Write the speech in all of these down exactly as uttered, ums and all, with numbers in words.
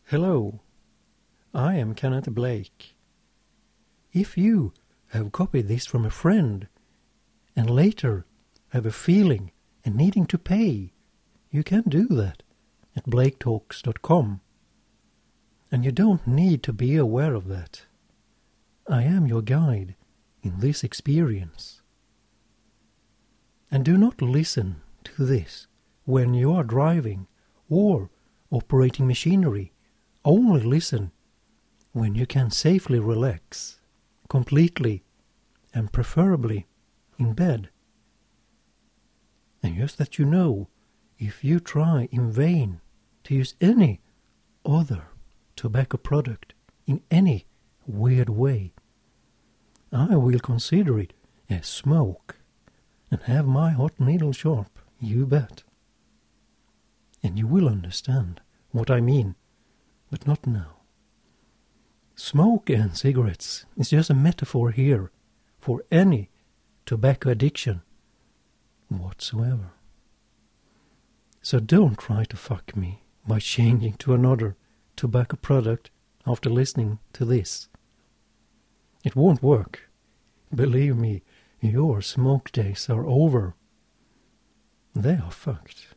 Hello, I am Kenneth Blake. If you have copied this from a friend and later have a feeling and needing to pay, you can do that at blake talks dot com. And you don't need to be aware of that. I am your guide in this experience. And do not listen to this when you are driving or operating machinery. Only listen when you can safely relax, completely and preferably in bed. And just that you know, if you try in vain to use any other tobacco product in any weird way, I will consider it as smoke and have my hot needle sharp, you bet. And you will understand what I mean, but not now. Smoke and cigarettes is just a metaphor here for any tobacco addiction whatsoever. So don't try to fuck me by changing to another tobacco product after listening to this. It won't work. Believe me, your smoke days are over. They are fucked.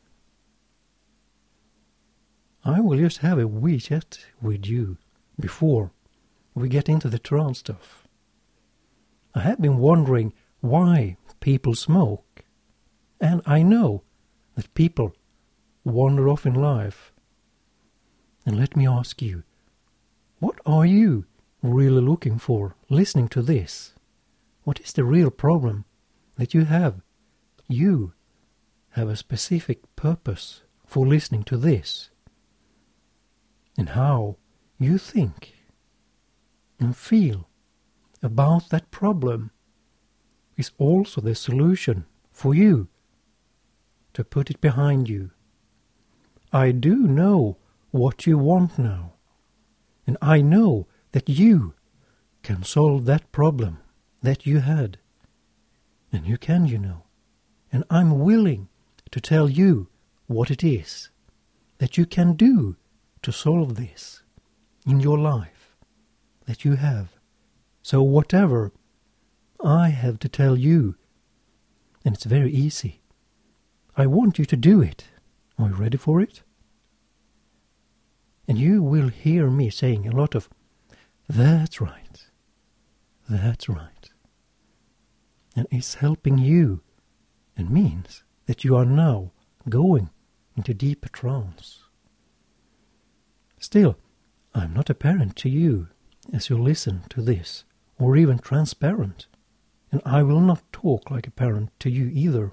I will just have a wee chat with you before we get into the trance stuff. I have been wondering why people smoke, and I know that people wander off in life. And let me ask you, what are you really looking for listening to this? What is the real problem that you have? You have a specific purpose for listening to this. And how you think and feel about that problem is also the solution for you to put it behind you. I do know what you want now, and I know that you can solve that problem that you had. And you can, you know. And I'm willing to tell you what it is that you can do to solve this in your life that you have. So whatever I have to tell you, and it's very easy, I want you to do it. Are you ready for it? And you will hear me saying a lot of, that's right, that's right. And it's helping you, and means that you are now going into deeper trance. Still, I'm not apparent to you as you listen to this, or even transparent, and I will not talk like a parent to you either.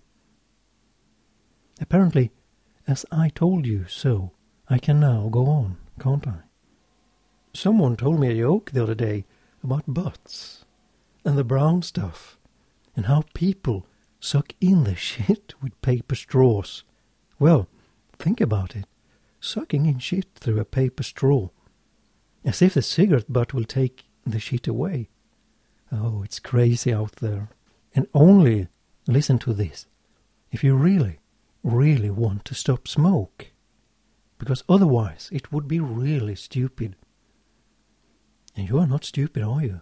Apparently, as I told you so, I can now go on, can't I? Someone told me a joke the other day about butts, and the brown stuff, and how people suck in the shit with paper straws. Well, think about it. Sucking in shit through a paper straw, as if the cigarette butt will take the shit away. Oh, it's crazy out there. And only listen to this if you really, really want to stop smoke, because otherwise it would be really stupid. And you are not stupid, are you?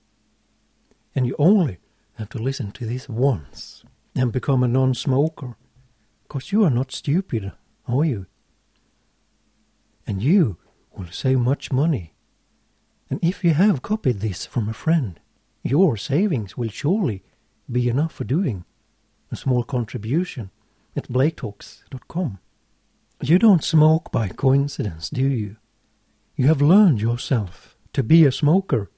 And you only have to listen to this once and become a non-smoker, because you are not stupid, are you? And you will save much money. And if you have copied this from a friend, your savings will surely be enough for doing a small contribution at blake talks dot com. You don't smoke by coincidence, do you? You have learned yourself to be a smoker.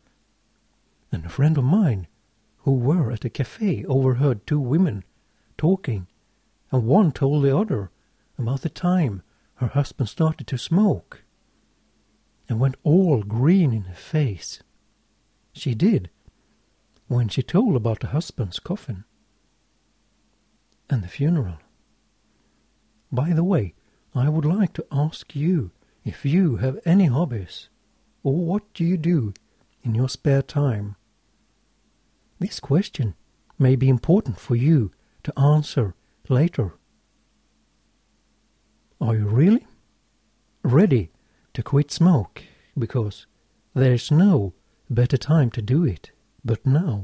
And a friend of mine who were at a cafe overheard two women talking, and one told the other about the time her husband started to smoke and went all green in the face. She did, when she told about the husband's coffin and the funeral. By the way, I would like to ask you if you have any hobbies, or what do you do in your spare time? This question may be important for you to answer later. Are you really ready to quit smoke, because there is no better time to do it but now.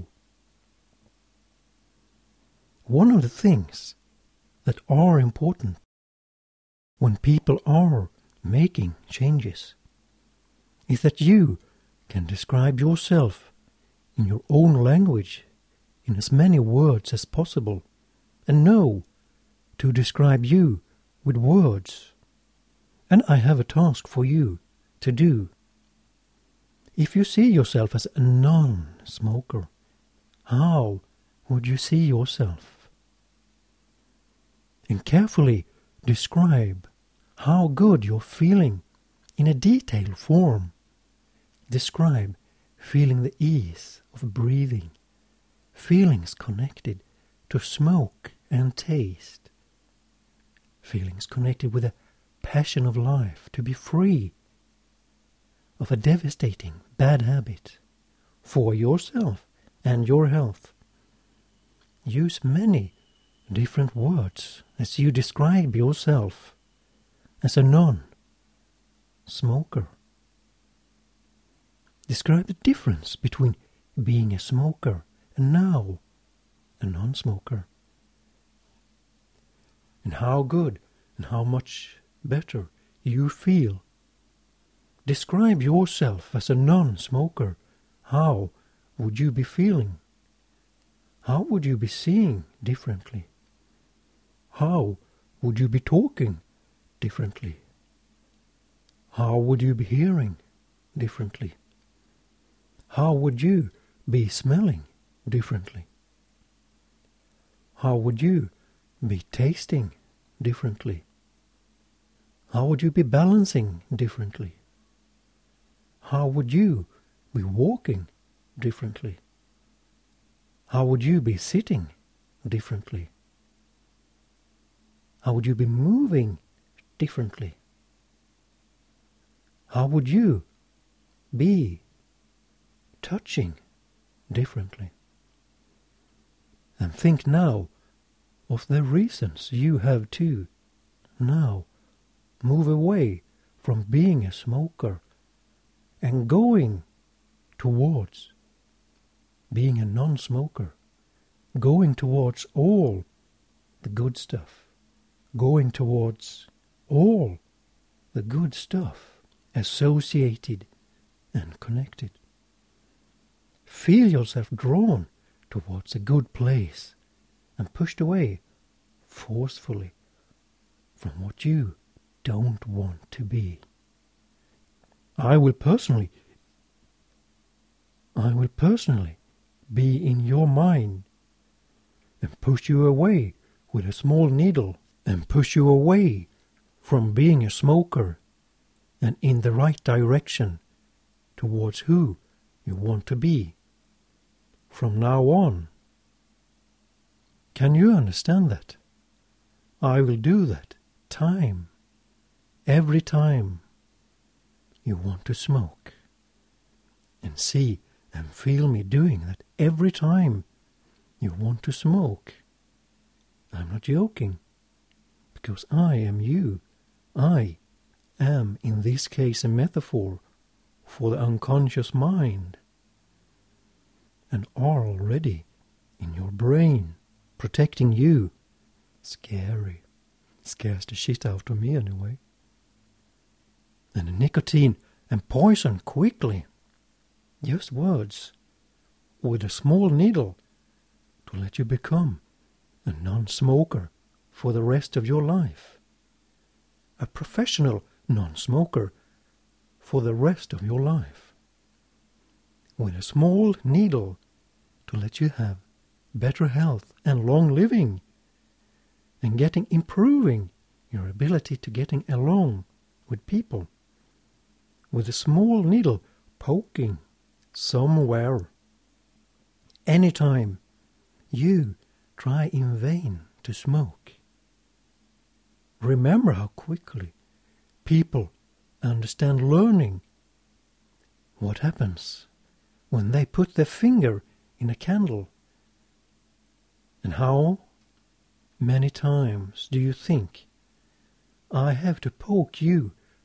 One of the things that are important when people are making changes is that you can describe yourself in your own language in as many words as possible, and know to describe you with words. And I have a task for you to do. If you see yourself as a non-smoker, how would you see yourself? And carefully describe how good you're feeling in a detailed form. Describe feeling the ease of breathing, feelings connected to smoke and taste, feelings connected with a passion of life to be free of a devastating bad habit for yourself and your health. Use many different words as you describe yourself as a non-smoker. Describe the difference between being a smoker and now a non-smoker. And how good and how much better you feel. Describe yourself as a non-smoker. How would you be feeling? How would you be seeing differently? How would you be talking differently? How would you be hearing differently? How would you be smelling differently? How would you be tasting differently? How would you be balancing differently? How would you be walking differently? How would you be sitting differently? How would you be moving differently? How would you be touching differently? And think now of the reasons you have to now move away from being a smoker and going towards being a non-smoker, going towards all the good stuff, going towards all the good stuff associated and connected. Feel yourself drawn towards a good place and pushed away forcefully from what you don't want to be. I will personally, I will personally be in your mind and push you away with a small needle and push you away from being a smoker and in the right direction towards who you want to be from now on. Can you understand that? I will do that time, every time you want to smoke. And see and feel me doing that every time you want to smoke. I'm not joking, because I am you. I am, in this case, a metaphor for the unconscious mind, and are already in your brain, protecting you. Scary. Scares the shit out of me anyway. And the nicotine and poison quickly. Just words with a small needle to let you become a non-smoker for the rest of your life. A professional non-smoker for the rest of your life. With a small needle to let you have better health and long living, and getting improving your ability to getting along with people, with a small needle poking somewhere. Anytime you try in vain to smoke, remember how quickly people understand learning. What happens when they put their finger in a candle? And how many times do you think I have to poke you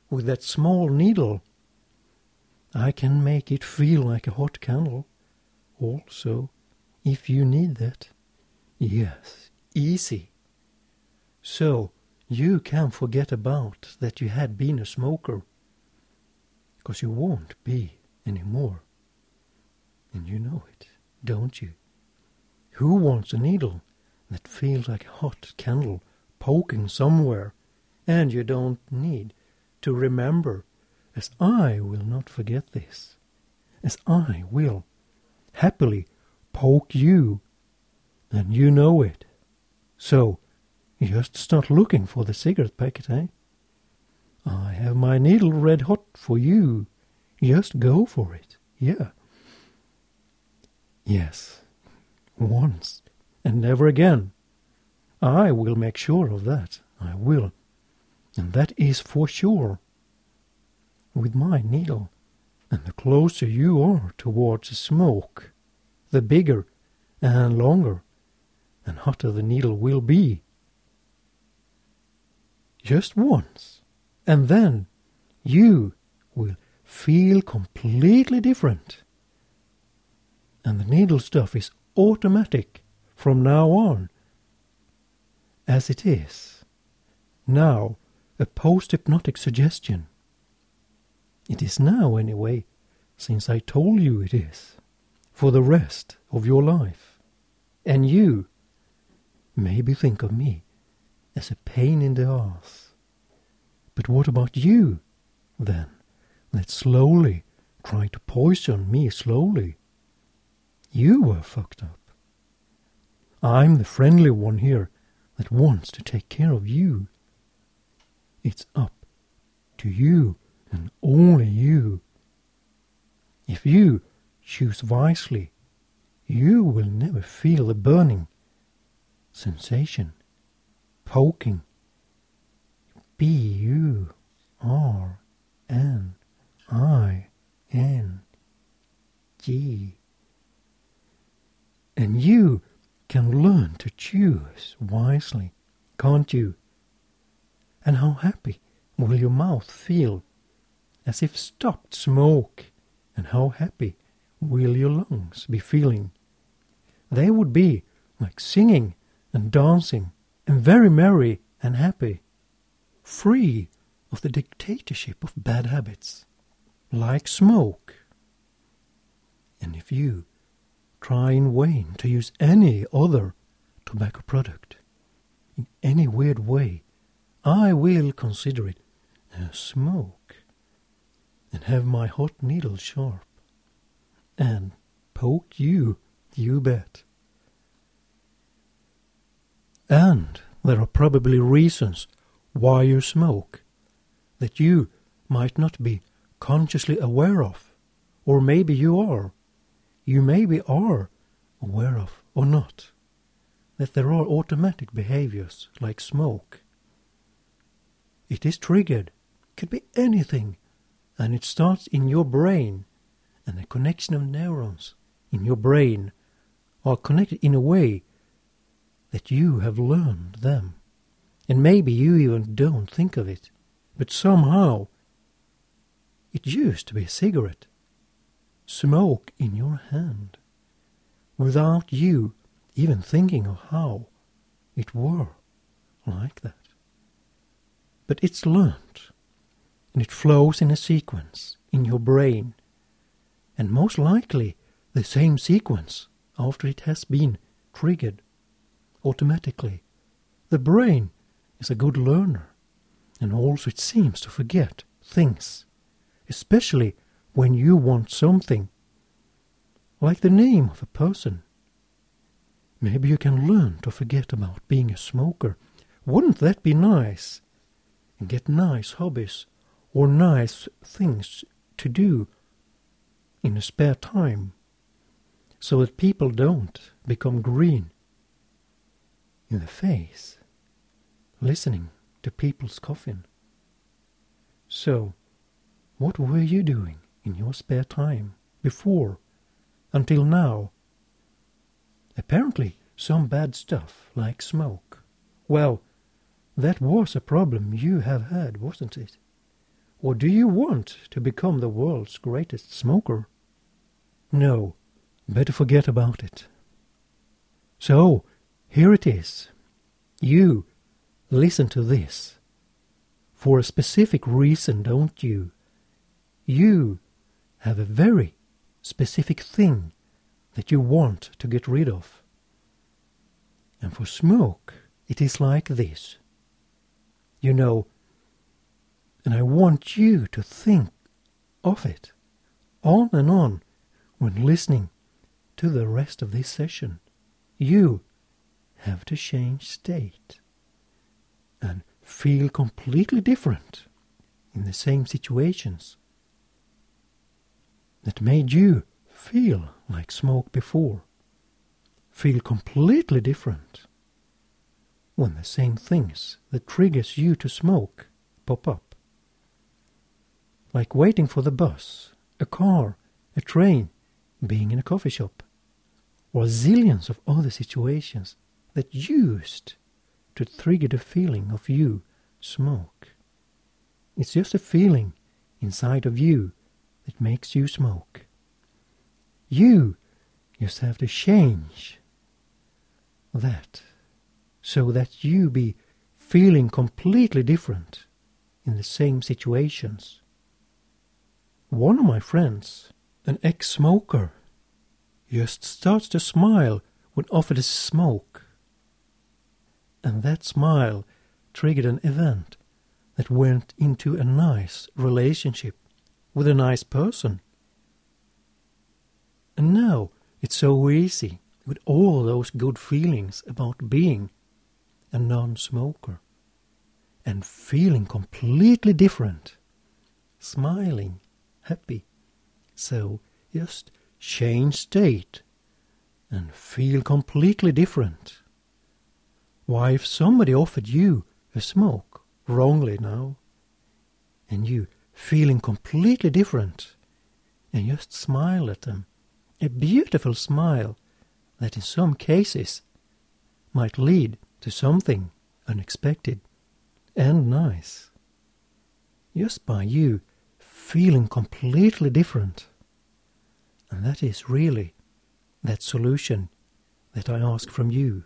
with that small needle. I can make it feel like a hot candle, also, if you need that. Yes, easy. So, you can forget about that you had been a smoker, 'cause you won't be anymore. And you know it, don't you? Who wants a needle that feels like a hot candle poking somewhere, and you don't need to remember, as I will not forget this, as I will happily poke you, and you know it. So, just start looking for the cigarette packet, eh? I have my needle red hot for you. Just go for it, yeah. Yes, once, and never again. I will make sure of that, I will. And that is for sure. With my needle, and the closer you are towards the smoke, the bigger and longer and hotter the needle will be. Just once, and then you will feel completely different. And the needle stuff is automatic from now on, as it is now a post-hypnotic suggestion. It is now, anyway, since I told you it is, for the rest of your life. And you maybe think of me as a pain in the ass. But what about you, then, that slowly try to poison me slowly? You were fucked up. I'm the friendly one here that wants to take care of you. It's up to you and only you. If you choose wisely, you will never feel the burning sensation, poking. B U R N I N G. And you can learn to choose wisely, can't you? And how happy will your mouth feel, as if stopped smoke, and how happy will your lungs be feeling? They would be like singing and dancing and very merry and happy, free of the dictatorship of bad habits, like smoke. And if you try in vain to use any other tobacco product in any weird way, I will consider it a smoke and have my hot needle sharp and poke you, you bet. And there are probably reasons why you smoke that you might not be consciously aware of, or maybe you are. You maybe are aware of, or not, that there are automatic behaviors like smoke. It is triggered, could be anything, and it starts in your brain, and the connection of neurons in your brain are connected in a way that you have learned them. And maybe you even don't think of it, but somehow it used to be a cigarette, smoke in your hand, without you even thinking of how it were like that. But it's learned, and it flows in a sequence in your brain, and most likely the same sequence after it has been triggered automatically. The brain is a good learner, and also it seems to forget things, especially when you want something, like the name of a person. Maybe you can learn to forget about being a smoker. Wouldn't that be nice? And get nice hobbies or nice things to do in a spare time, so that people don't become green in the face listening to people's coughing. So, what were you doing in your spare time before, until now? Apparently some bad stuff like smoke. Well, that was a problem you have had, wasn't it? Or do you want to become the world's greatest smoker? No, better forget about it. So, here it is. You, listen to this. For a specific reason, don't you? You have a very specific thing that you want to get rid of. And for smoke, it is like this. You know, and I want you to think of it on and on when listening to the rest of this session. You have to change state and feel completely different in the same situations that made you feel like smoke before. Feel completely different when the same things that triggers you to smoke pop up. Like waiting for the bus, a car, a train, being in a coffee shop, or zillions of other situations that used to trigger the feeling of you smoke. It's just a feeling inside of you that makes you smoke. You just have to change that so that you be feeling completely different in the same situations. One of my friends, an ex-smoker, just starts to smile when offered a smoke. And that smile triggered an event that went into a nice relationship with a nice person. And now it's so easy with all those good feelings about being a non-smoker and feeling completely different, smiling, happy. So just change state and feel completely different. Why, if somebody offered you a smoke wrongly now, and you feeling completely different, and just smile at them, a beautiful smile that in some cases might lead to something unexpected and nice, just by you feeling completely different. And that is really that solution that I ask from you.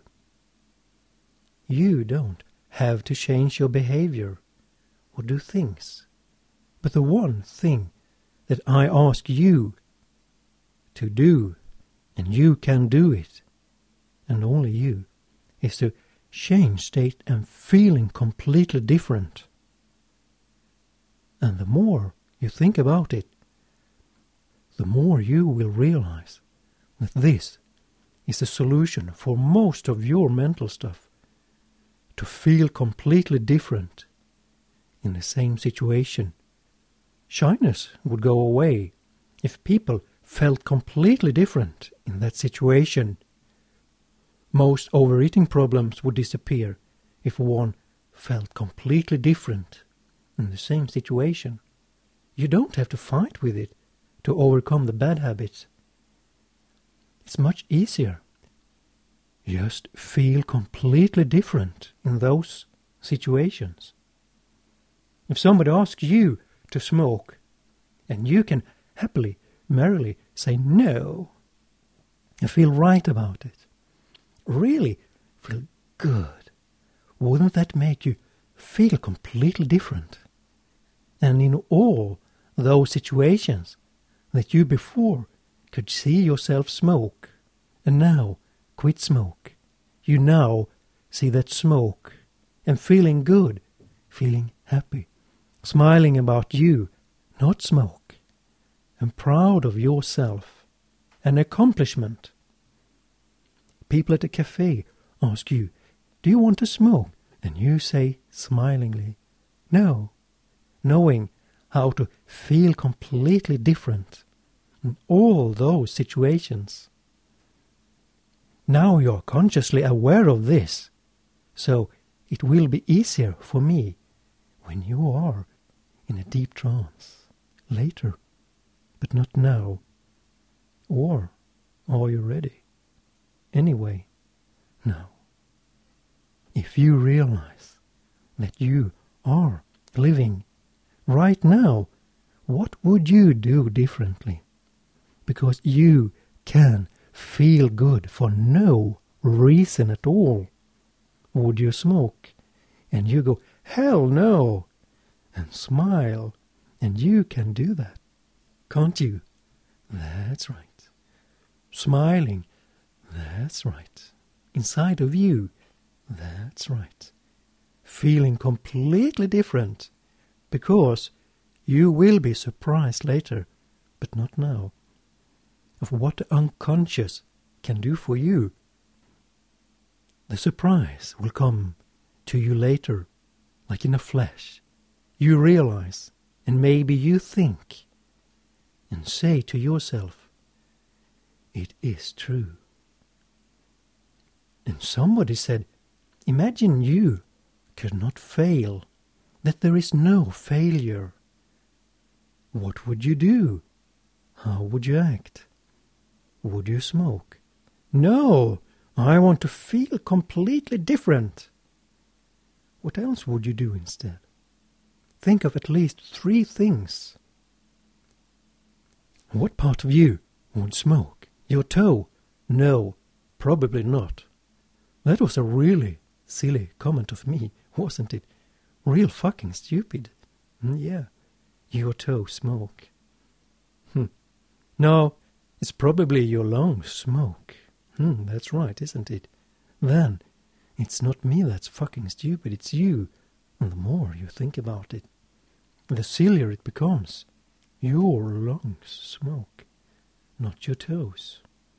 You don't have to change your behavior or do things. But the one thing that I ask you to do, and you can do it, and only you, is to change state and feeling completely different. And the more you think about it, the more you will realize that this is the solution for most of your mental stuff. To feel completely different in the same situation. Shyness would go away if people felt completely different in that situation. Most overeating problems would disappear if one felt completely different in the same situation. You don't have to fight with it to overcome the bad habits. It's much easier. Just feel completely different in those situations. If somebody asks you to smoke, and you can happily, merrily say no, and feel right about it, really feel good, wouldn't that make you feel completely different? And in all those situations that you before could see yourself smoke, and now quit smoke, you now see that smoke and feeling good, feeling happy, smiling about you, not smoke, and proud of yourself, an accomplishment. People at a cafe ask you, do you want to smoke? And you say smilingly, no, knowing how to feel completely different in all those situations. Now you're consciously aware of this, so it will be easier for me when you are in a deep trance later, but not now. Or are you ready? Anyway, now. If you realize that you are living right now, what would you do differently? Because you can feel good for no reason at all. Would you smoke? And you go, hell no, and smile, and you can do that, can't you? That's right. Smiling, that's right. Inside of you, that's right. Feeling completely different, because you will be surprised later, but not now, of what the unconscious can do for you. The surprise will come to you later, like in a flash. You realize, and maybe you think, and say to yourself, it is true. And somebody said, imagine you could not fail, that there is no failure. What would you do? How would you act? Would you smoke? No, I want to feel completely different. What else would you do instead? Think of at least three things. What part of you would smoke? Your toe? No, probably not. That was a really silly comment of me, wasn't it? Real fucking stupid. Mm, yeah, your toe smoke. Hmm. No, it's probably your lungs smoke. Hmm, that's right, isn't it? Then, it's not me that's fucking stupid, it's you. And the more you think about it, the sillier it becomes. Your lungs smoke, not your toes.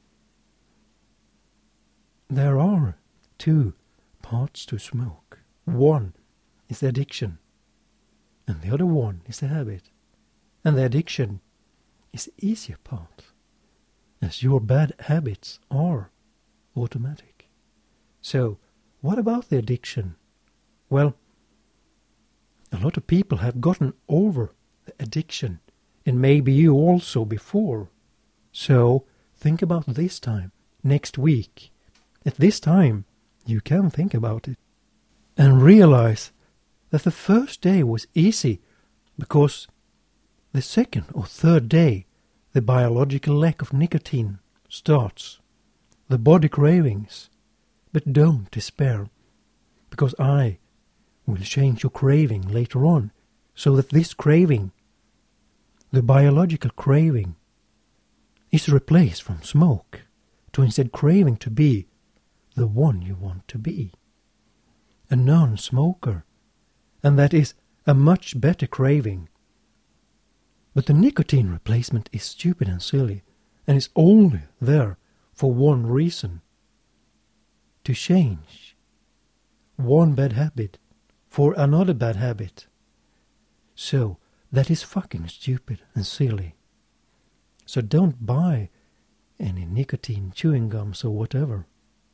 There are two parts to smoke. One is the addiction, and the other one is the habit. And the addiction is the easier part, as your bad habits are automatic. So, what about the addiction? Well, a lot of people have gotten over the addiction, and maybe you also before. So, think about this time, next week. At this time, you can think about it. And realize that the first day was easy, because the second or third day, the biological lack of nicotine starts. The body cravings. But don't despair, because I will change your craving later on, so that this craving, the biological craving, is replaced from smoke to instead craving to be the one you want to be, a non-smoker, and that is a much better craving. But the nicotine replacement is stupid and silly, and is only there for one reason: to change one bad habit for another bad habit. So that is fucking stupid and silly. So don't buy any nicotine chewing gums or whatever.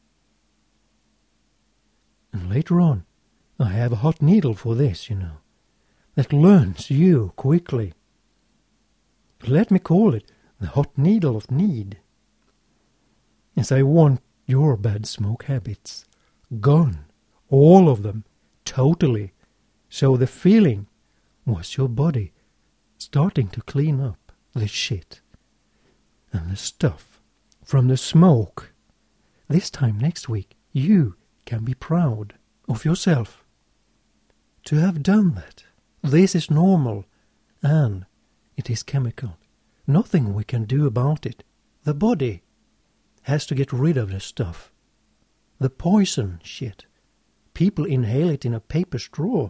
And later on, I have a hot needle for this, you know, that learns you quickly. Let me call it the hot needle of need. As I want your bad smoke habits gone, all of them, totally. So the feeling was your body starting to clean up the shit and the stuff from the smoke. This time next week, you can be proud of yourself to have done that. This is normal, and it is chemical. Nothing we can do about it. The body has to get rid of the stuff. The poison shit. People inhale it in a paper straw.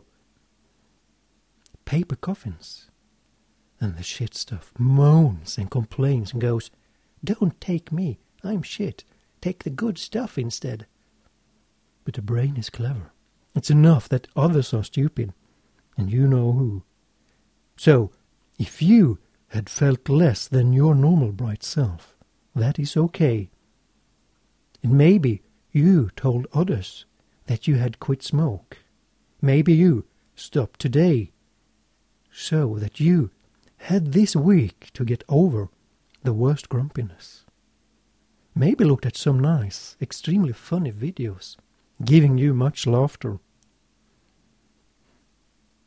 Paper coffins. And the shit stuff moans and complains and goes, don't take me, I'm shit. Take the good stuff instead. But the brain is clever. It's enough that others are stupid, and you know who. So, if you had felt less than your normal bright self, that is okay. And maybe you told others that you had quit smoke. Maybe you stopped today, so that you had this week to get over the worst grumpiness. Maybe looked at some nice, extremely funny videos, giving you much laughter.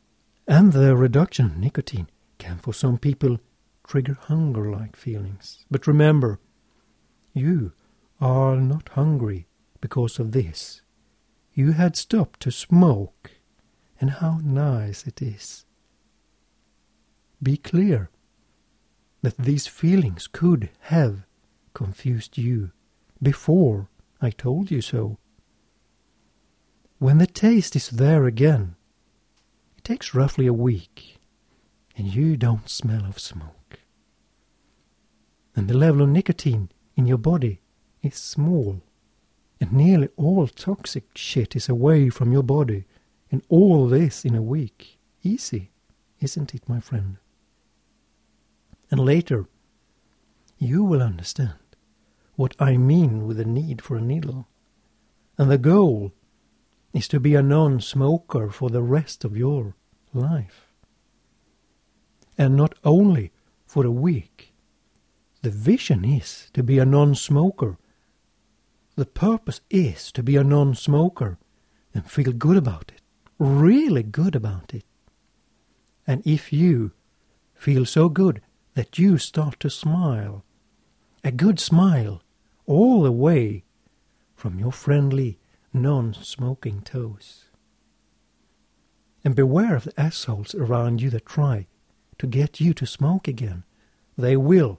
And the reduction of nicotine can for some people trigger hunger-like feelings. But remember, you are not hungry because of this. You had stopped to smoke, and how nice it is. Be clear that these feelings could have confused you before I told you so. When the taste is there again, it takes roughly a week, and you don't smell of smoke. And the level of nicotine in your body is small, and nearly all toxic shit is away from your body, and all this in a week. Easy, isn't it, my friend? And later, you will understand what I mean with the need for a needle. And the goal is to be a non-smoker for the rest of your life. And not only for a week. The vision is to be a non-smoker. The purpose is to be a non-smoker and feel good about it. Really good about it. And if you feel so good that you start to smile, a good smile all the way from your friendly, non-smoking toes. And beware of the assholes around you that try to get you to smoke again. They will.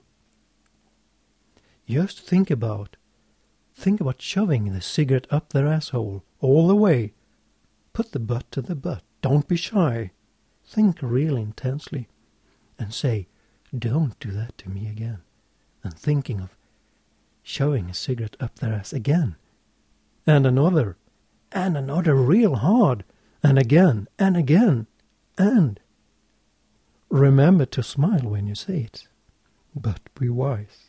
Just think about, think about shoving the cigarette up their asshole all the way. Put the butt to the butt. Don't be shy. Think really intensely and say, don't do that to me again. And thinking of shoving a cigarette up their ass again. And another. And another real hard. And again. And again. And remember to smile when you say it. But be wise.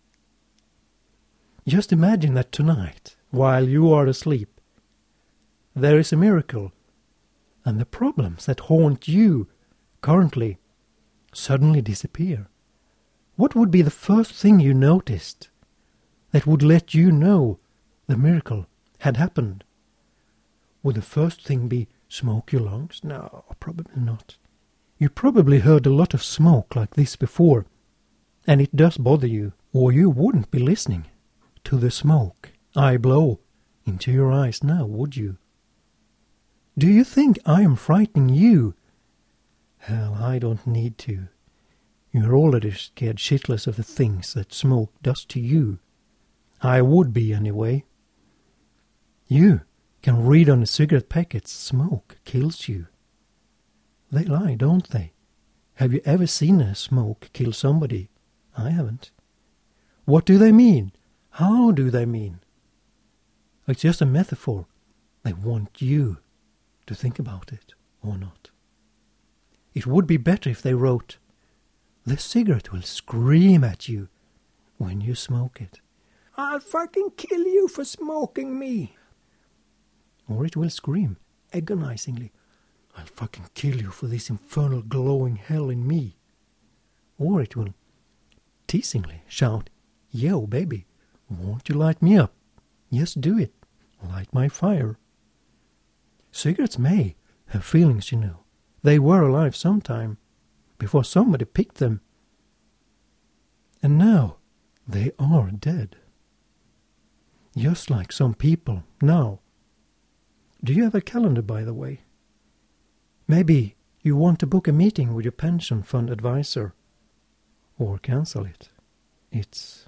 Just imagine that tonight, while you are asleep, there is a miracle, and the problems that haunt you currently suddenly disappear. What would be the first thing you noticed that would let you know the miracle had happened? Would the first thing be smoke your lungs? No, probably not. You probably heard a lot of smoke like this before, and it does bother you, or you wouldn't be listening to the smoke I blow into your eyes now, would you? Do you think I am frightening you? Hell, I don't need to. You're already scared shitless of the things that smoke does to you. I would be anyway. You can read on the cigarette packets, smoke kills you. They lie, don't they? Have you ever seen a smoke kill somebody? I haven't. What do they mean? How do they mean? It's just a metaphor. They want you to think about it, or not. It would be better if they wrote, the cigarette will scream at you when you smoke it. I'll fucking kill you for smoking me. Or it will scream agonizingly, I'll fucking kill you for this infernal glowing hell in me. Or it will teasingly shout, yo baby, won't you light me up? Yes, do it. Light my fire. Cigarettes may have feelings, you know. They were alive sometime, before somebody picked them. And now they are dead. Just like some people now. Do you have a calendar, by the way? Maybe you want to book a meeting with your pension fund advisor. Or cancel it. It's...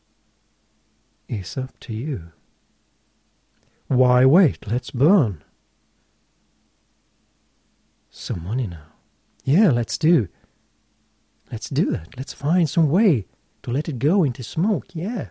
It's up to you. Why wait? Let's burn. Some money now. Yeah, let's do. Let's do that. Let's find some way to let it go into smoke. Yeah.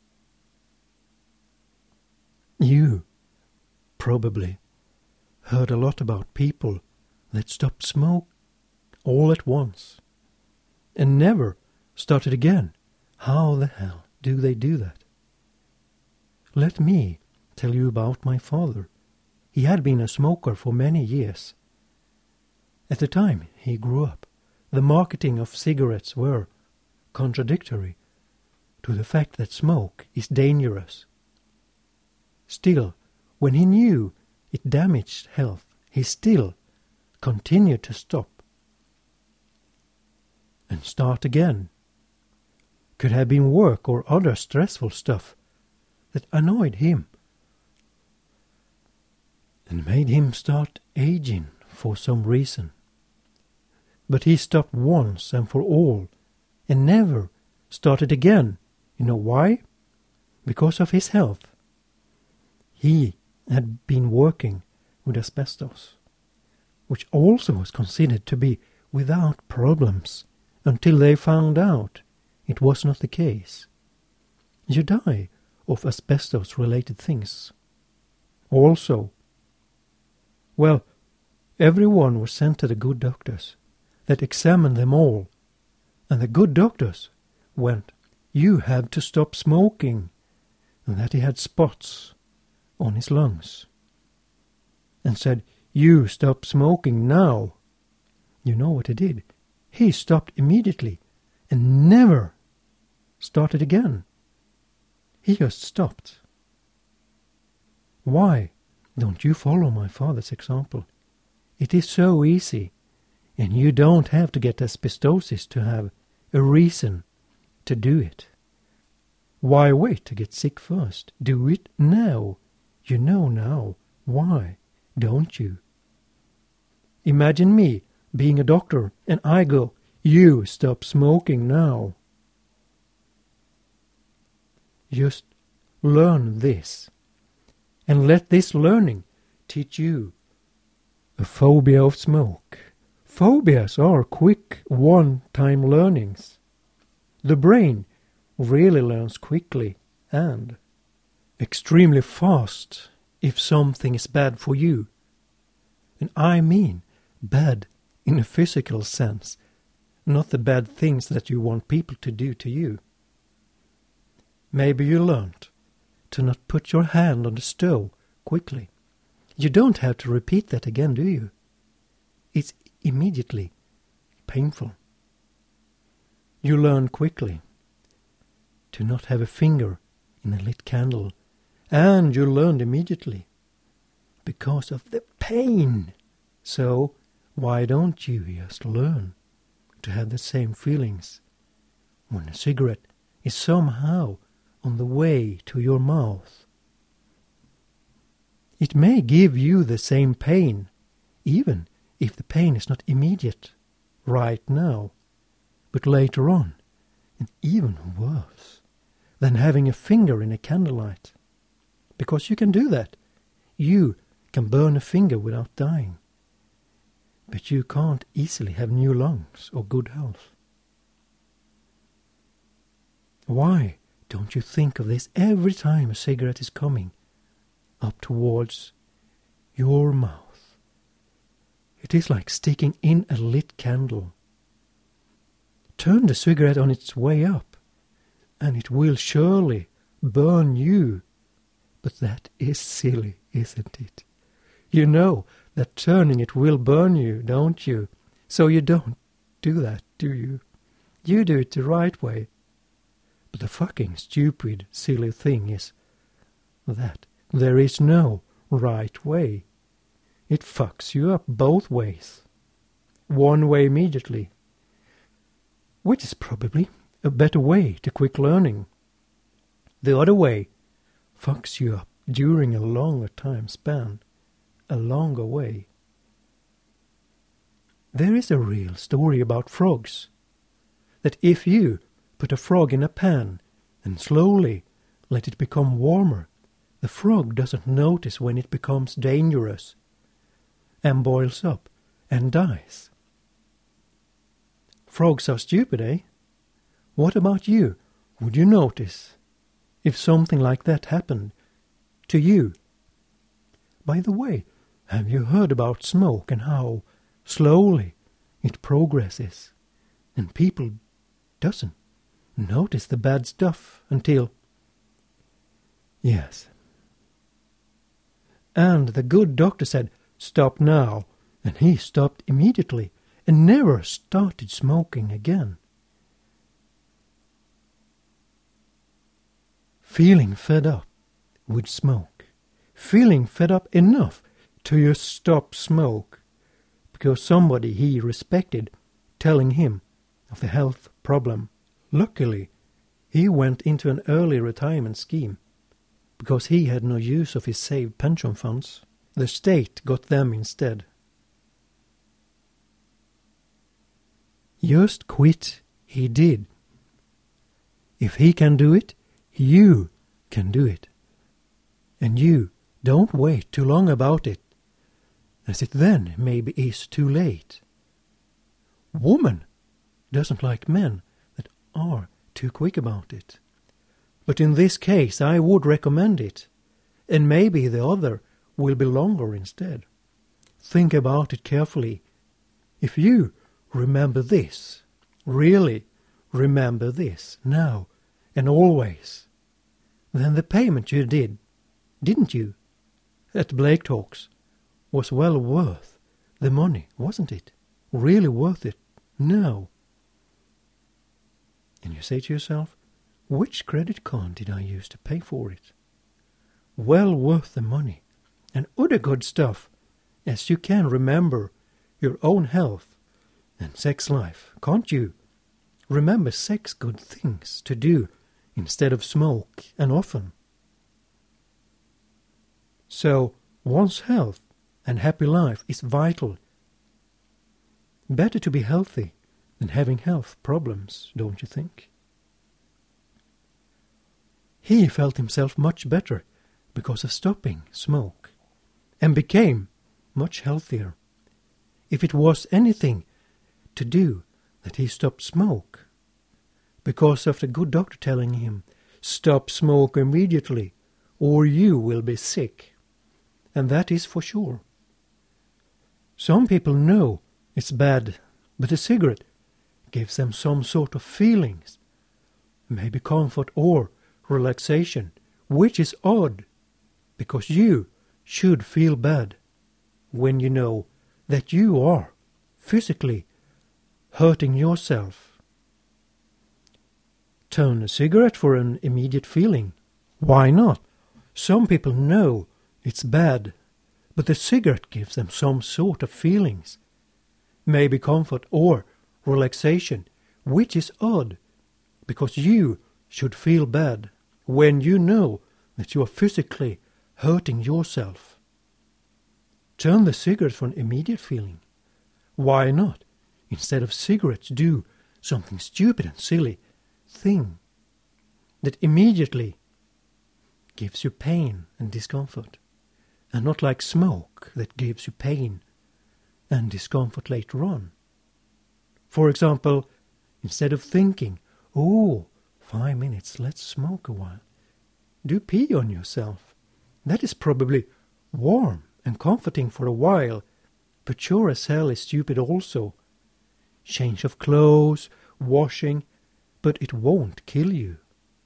You probably heard a lot about people that stopped smoke all at once and never started again. How the hell do they do that? Let me tell you about my father. He had been a smoker for many years. At the time he grew up, the marketing of cigarettes were contradictory to the fact that smoke is dangerous. Still, when he knew it damaged health, he still continued to stop and start again. Could have been work or other stressful stuff that annoyed him and made him start aging for some reason. But he stopped once and for all and never started again. You know why? Because of his health. He had been working with asbestos, which also was considered to be without problems until they found out it was not the case. You die of asbestos-related things. Also, well, everyone was sent to the good doctors that examined them all, and the good doctors went, "You have to stop smoking," and that he had spots on his lungs, and said, "You stop smoking now." You know what he did? He stopped immediately and never started again. He just stopped. Why don't you follow my father's example? It is so easy, and you don't have to get asbestosis to have a reason to do it. Why wait to get sick first? Do it now. You know now. Why don't you? Imagine me being a doctor and I go, "You stop smoking now." Just learn this, and let this learning teach you a phobia of smoke. Phobias are quick one-time learnings. The brain really learns quickly and extremely fast if something is bad for you. And I mean bad in a physical sense, not the bad things that you want people to do to you. Maybe you learned to not put your hand on the stove quickly. You don't have to repeat that again, do you? It's immediately painful. You learn quickly to not have a finger in a lit candle, and you learned immediately because of the pain. So why don't you just learn to have the same feelings when a cigarette is somehow on the way to your mouth? It may give you the same pain, even if the pain is not immediate right now, but later on, and even worse than having a finger in a candlelight. Because you can do that. You can burn a finger without dying. But you can't easily have new lungs or good health. Why don't you think of this every time a cigarette is coming up towards your mouth? It is like sticking in a lit candle. Turn the cigarette on its way up, and it will surely burn you. But that is silly, isn't it? You know that turning it will burn you, don't you? So you don't do that, do you? You do it the right way. But the fucking stupid, silly thing is that there is no right way. It fucks you up both ways. One way immediately, which is probably a better way to quick learning. The other way fucks you up during a longer time span, a longer way. There is a real story about frogs, that if you put a frog in a pan and slowly let it become warmer, the frog doesn't notice when it becomes dangerous and boils up and dies. Frogs are stupid, eh? What about you? Would you notice if something like that happened to you? By the way, have you heard about smoke and how slowly it progresses, and people doesn't notice the bad stuff until... Yes. And the good doctor said, "Stop now," and he stopped immediately and never started smoking again. Feeling fed up with smoke. Feeling fed up enough to just stop smoke because somebody he respected telling him of the health problem. Luckily, he went into an early retirement scheme because he had no use of his saved pension funds. The state got them instead. Just quit he did. If he can do it, you can do it. And you don't wait too long about it, as it then maybe is too late. Woman doesn't like men that are too quick about it. But in this case I would recommend it, and maybe the other will be longer instead. Think about it carefully. If you remember this, really remember this, now and always, then the payment you did, didn't you, at Blake Talks, was well worth the money, wasn't it? Really worth it, now. And you say to yourself, which credit card did I use to pay for it? Well worth the money, and other good stuff, as you can remember your own health and sex life, can't you? Remember six good things to do instead of smoke and often. So one's health and happy life is vital. Better to be healthy than having health problems, don't you think? He felt himself much better because of stopping smoke, and became much healthier. If it was anything to do that he stopped smoke, because of the good doctor telling him, stop smoke immediately, or you will be sick. And that is for sure. Some people know it's bad, but a cigarette gives them some sort of feelings, maybe comfort or relaxation, which is odd, because you should feel bad when you know that you are physically hurting yourself. Turn a cigarette for an immediate feeling. Why not? Some people know it's bad, but the cigarette gives them some sort of feelings, maybe comfort or relaxation, which is odd, because you should feel bad when you know that you are physically hurting yourself. Turn the cigarette for an immediate feeling. Why not, instead of cigarettes, do something stupid and silly thing that immediately gives you pain and discomfort, and not like smoke that gives you pain and discomfort later on. For example, instead of thinking, oh, five minutes, let's smoke a while, do pee on yourself. That is probably warm and comforting for a while, but sure as hell is stupid also. Change of clothes, washing, but it won't kill you.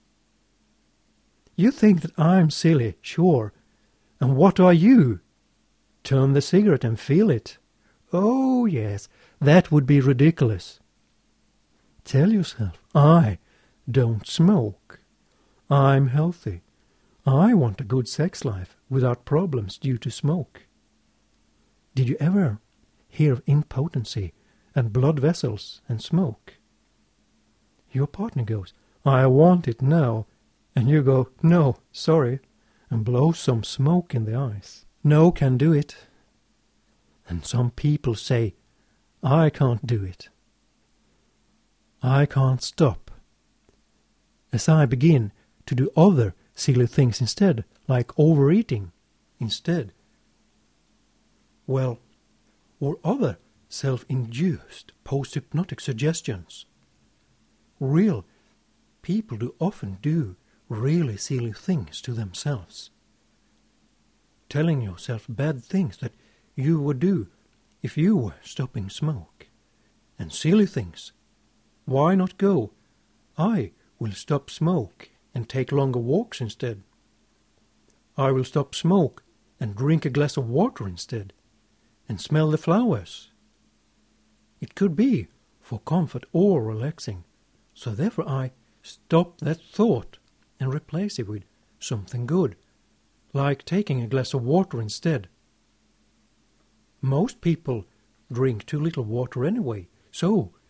You think that I'm silly, sure. And what are you? Turn the cigarette and feel it. Oh, yes, that would be ridiculous. Tell yourself, I don't smoke. I'm healthy. I want a good sex life without problems due to smoke. Did you ever hear of impotency and blood vessels and smoke? Your partner goes, I want it now. And you go, no, sorry, and blow some smoke in the eyes. No can do it. And some people say, I can't do it. I can't stop. As I begin to do other silly things instead, like overeating instead. Well, or other self-induced post-hypnotic suggestions. Real people do often do really silly things to themselves. Telling yourself bad things that you would do if you were stopping smoke. And silly things. Why not go, I will stop smoke and take longer walks instead. I will stop smoke and drink a glass of water instead, and smell the flowers. It could be for comfort or relaxing, so therefore I stop that thought and replace it with something good, like taking a glass of water instead. Most people drink too little water anyway, so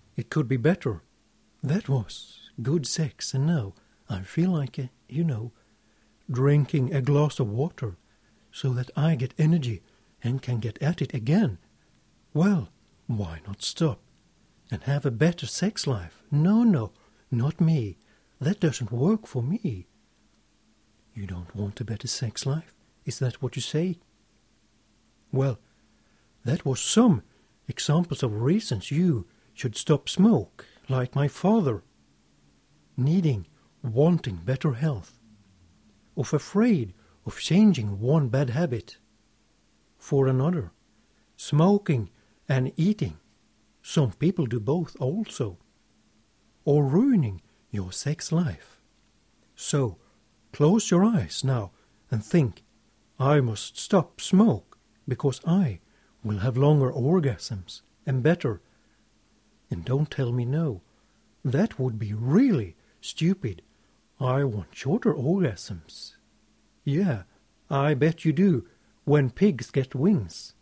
It could be better. That was good sex, and now I feel like, a, you know, drinking a glass of water so that I get energy and can get at it again. Well, why not stop and have a better sex life? No, no, not me. That doesn't work for me. You don't want a better sex life? Is that what you say? Well, that was some examples of reasons you should stop smoke, like my father. Needing, wanting better health. Of afraid of changing one bad habit for another. Smoking and eating. Some people do both also. Or ruining your sex life. So, close your eyes now and think, I must stop smoke because I will have longer orgasms and better. And don't tell me no. That would be really stupid. I want shorter orgasms. Yeah, I bet you do, when pigs get wings.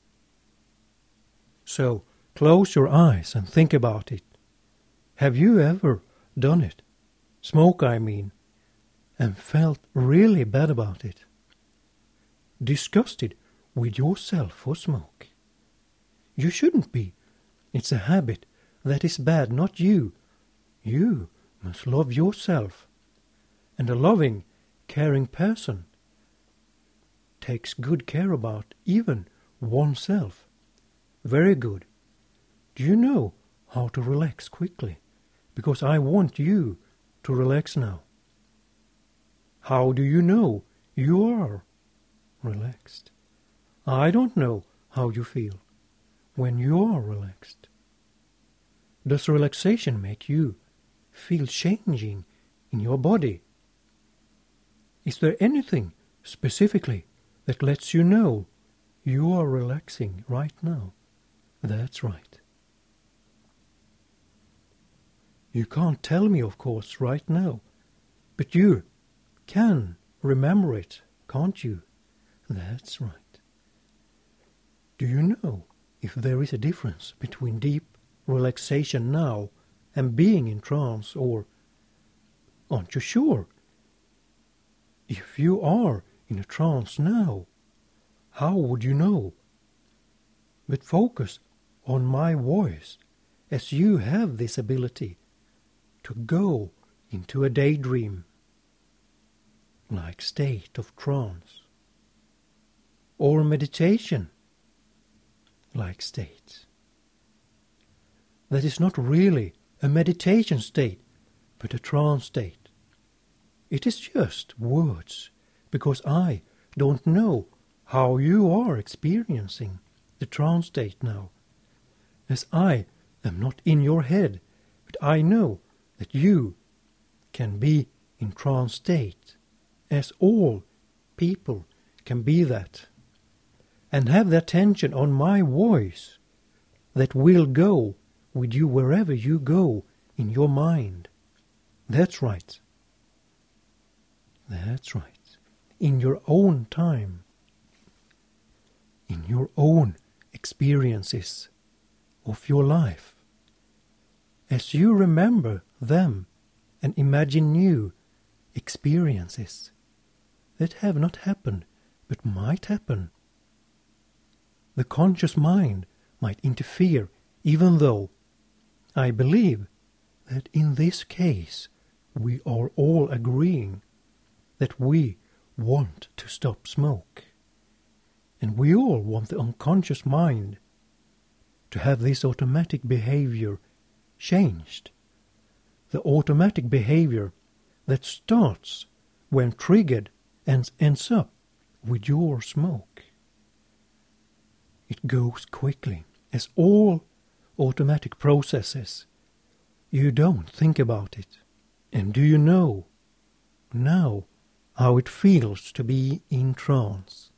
So, close your eyes and think about it. Have you ever done it? Smoke, I mean. And felt really bad about it? Disgusted with yourself for smoke? You shouldn't be. It's a habit that is bad, not you. You must love yourself. And a loving, caring person takes good care about even oneself. Very good. Do you know how to relax quickly? Because I want you to relax now. How do you know you are relaxed? I don't know how you feel when you are relaxed. Does relaxation make you feel changing in your body? Is there anything specifically that lets you know you are relaxing right now? That's right. You can't tell me, of course, right now, but you can remember it, can't you? That's right. Do you know if there is a difference between deep relaxation now and being in trance, or aren't you sure? If you are in a trance now, how would you know? But focus on my voice, as you have this ability to go into a daydream, like state of trance, or meditation, like state. That is not really a meditation state, but a trance state. It is just words, because I don't know how you are experiencing the trance state now, as I am not in your head, but I know that you can be in trance state, as all people can be that, and have the attention on my voice that will go with you wherever you go in your mind. That's right. That's right. In your own time, in your own experiences of your life, as you remember them and imagine new experiences that have not happened but might happen. The conscious mind might interfere, even though I believe that in this case we are all agreeing that we want to stop smoke. And we all want the unconscious mind to have this automatic behavior changed. The automatic behavior that starts when triggered and ends up with your smoke. It goes quickly, as all automatic processes. You don't think about it. And do you know now how it feels to be in trance?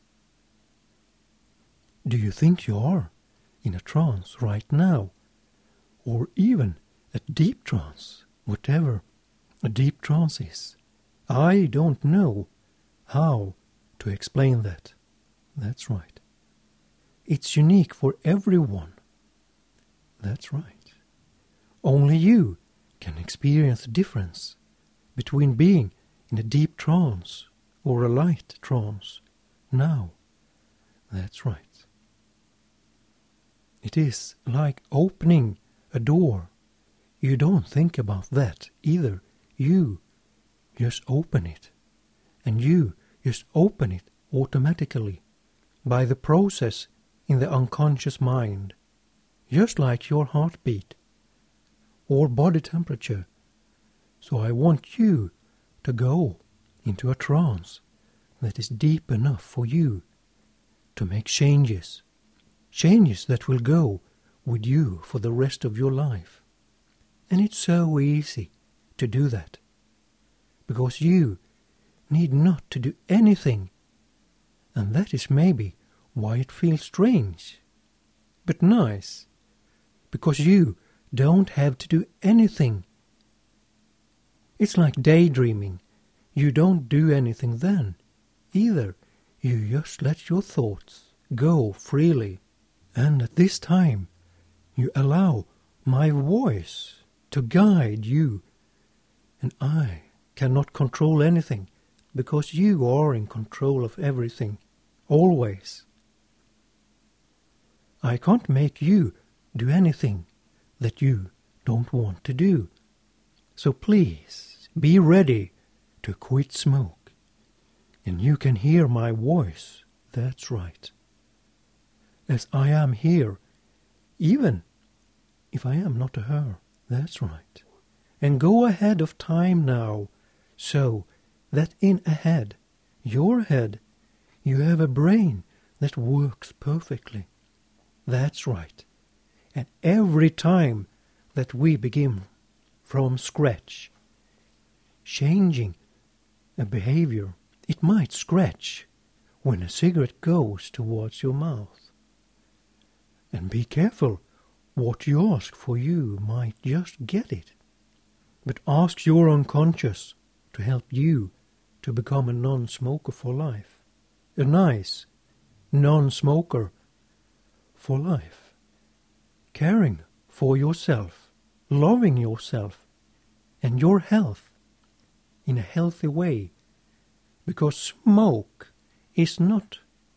Do you think you are in a trance right now? Or even a deep trance, whatever a deep trance is? I don't know how to explain that. That's right. It's unique for everyone. That's right. Only you can experience the difference between being in a deep trance or a light trance. Now, that's right. It is like opening a door. You don't think about that either. You just open it. And you just open it automatically by the process in the unconscious mind. Just like your heartbeat or body temperature. So I want you to go into a trance that is deep enough for you to make changes. Changes that will go with you for the rest of your life. And it's so easy to do that. Because you need not to do anything. And that is maybe why it feels strange. But nice. Because you don't have to do anything. It's like daydreaming. You don't do anything then, either. You just let your thoughts go freely. And at this time, you allow my voice to guide you. And I cannot control anything, because you are in control of everything, always. I can't make you do anything that you don't want to do. So please, be ready to quit smoke. And you can hear my voice, that's right. As I am here, even if I am not a her, that's right. And go ahead of time now, so that in ahead, your head, you have a brain that works perfectly. That's right. And every time that we begin from scratch, changing a behavior, it might scratch when a cigarette goes towards your mouth. And be careful, what you ask for you might just get it. But ask your unconscious to help you to become a non-smoker for life. A nice non-smoker for life. Caring for yourself, loving yourself and your health in a healthy way. Because smoke is not,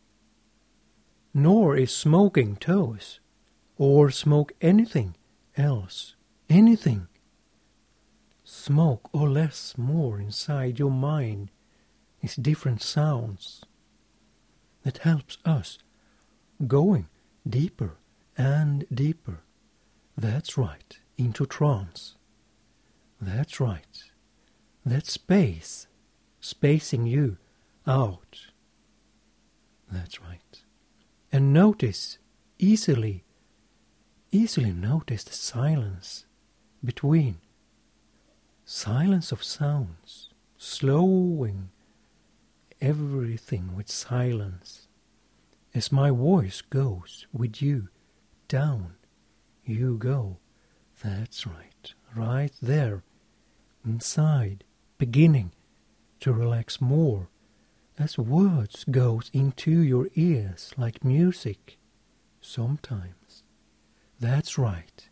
nor is smoking toes, or smoke anything else, anything. Smoke or less more inside your mind is different sounds that helps us going deeper and deeper. That's right, into trance. That's right. That space, spacing you out. That's right. And notice, easily, easily notice the silence between. Silence of sounds, slowing everything with silence. As my voice goes with you, down you go. That's right, right there, inside, beginning to relax more, as words goes into your ears like music, sometimes. That's right.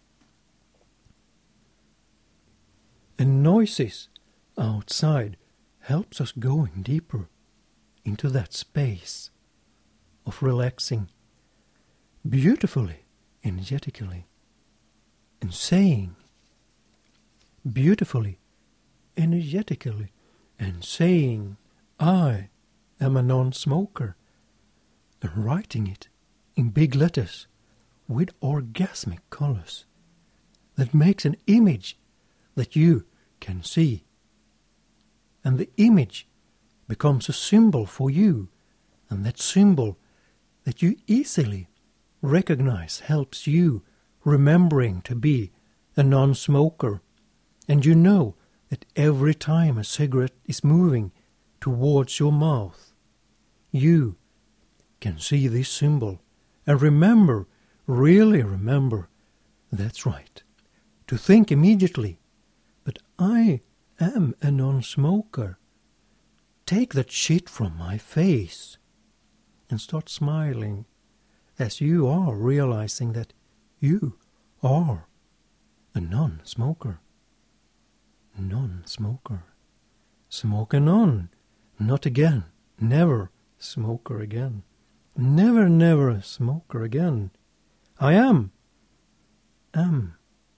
And noises outside helps us going deeper into that space of relaxing beautifully, energetically, and saying beautifully, energetically, and saying, I am a non-smoker, and writing it in big letters with orgasmic colors that makes an image that you can see. And the image becomes a symbol for you, and that symbol that you easily recognize helps you remembering to be a non-smoker. And you know that every time a cigarette is moving towards your mouth, you can see this symbol and remember, really remember, that's right, to think immediately, but I am a non-smoker. Take that shit from my face and start smiling as you are realizing that you are a non-smoker. Non-smoker. Smoker none. Not again. Never smoker again. Never, never smoker again. I am. Am.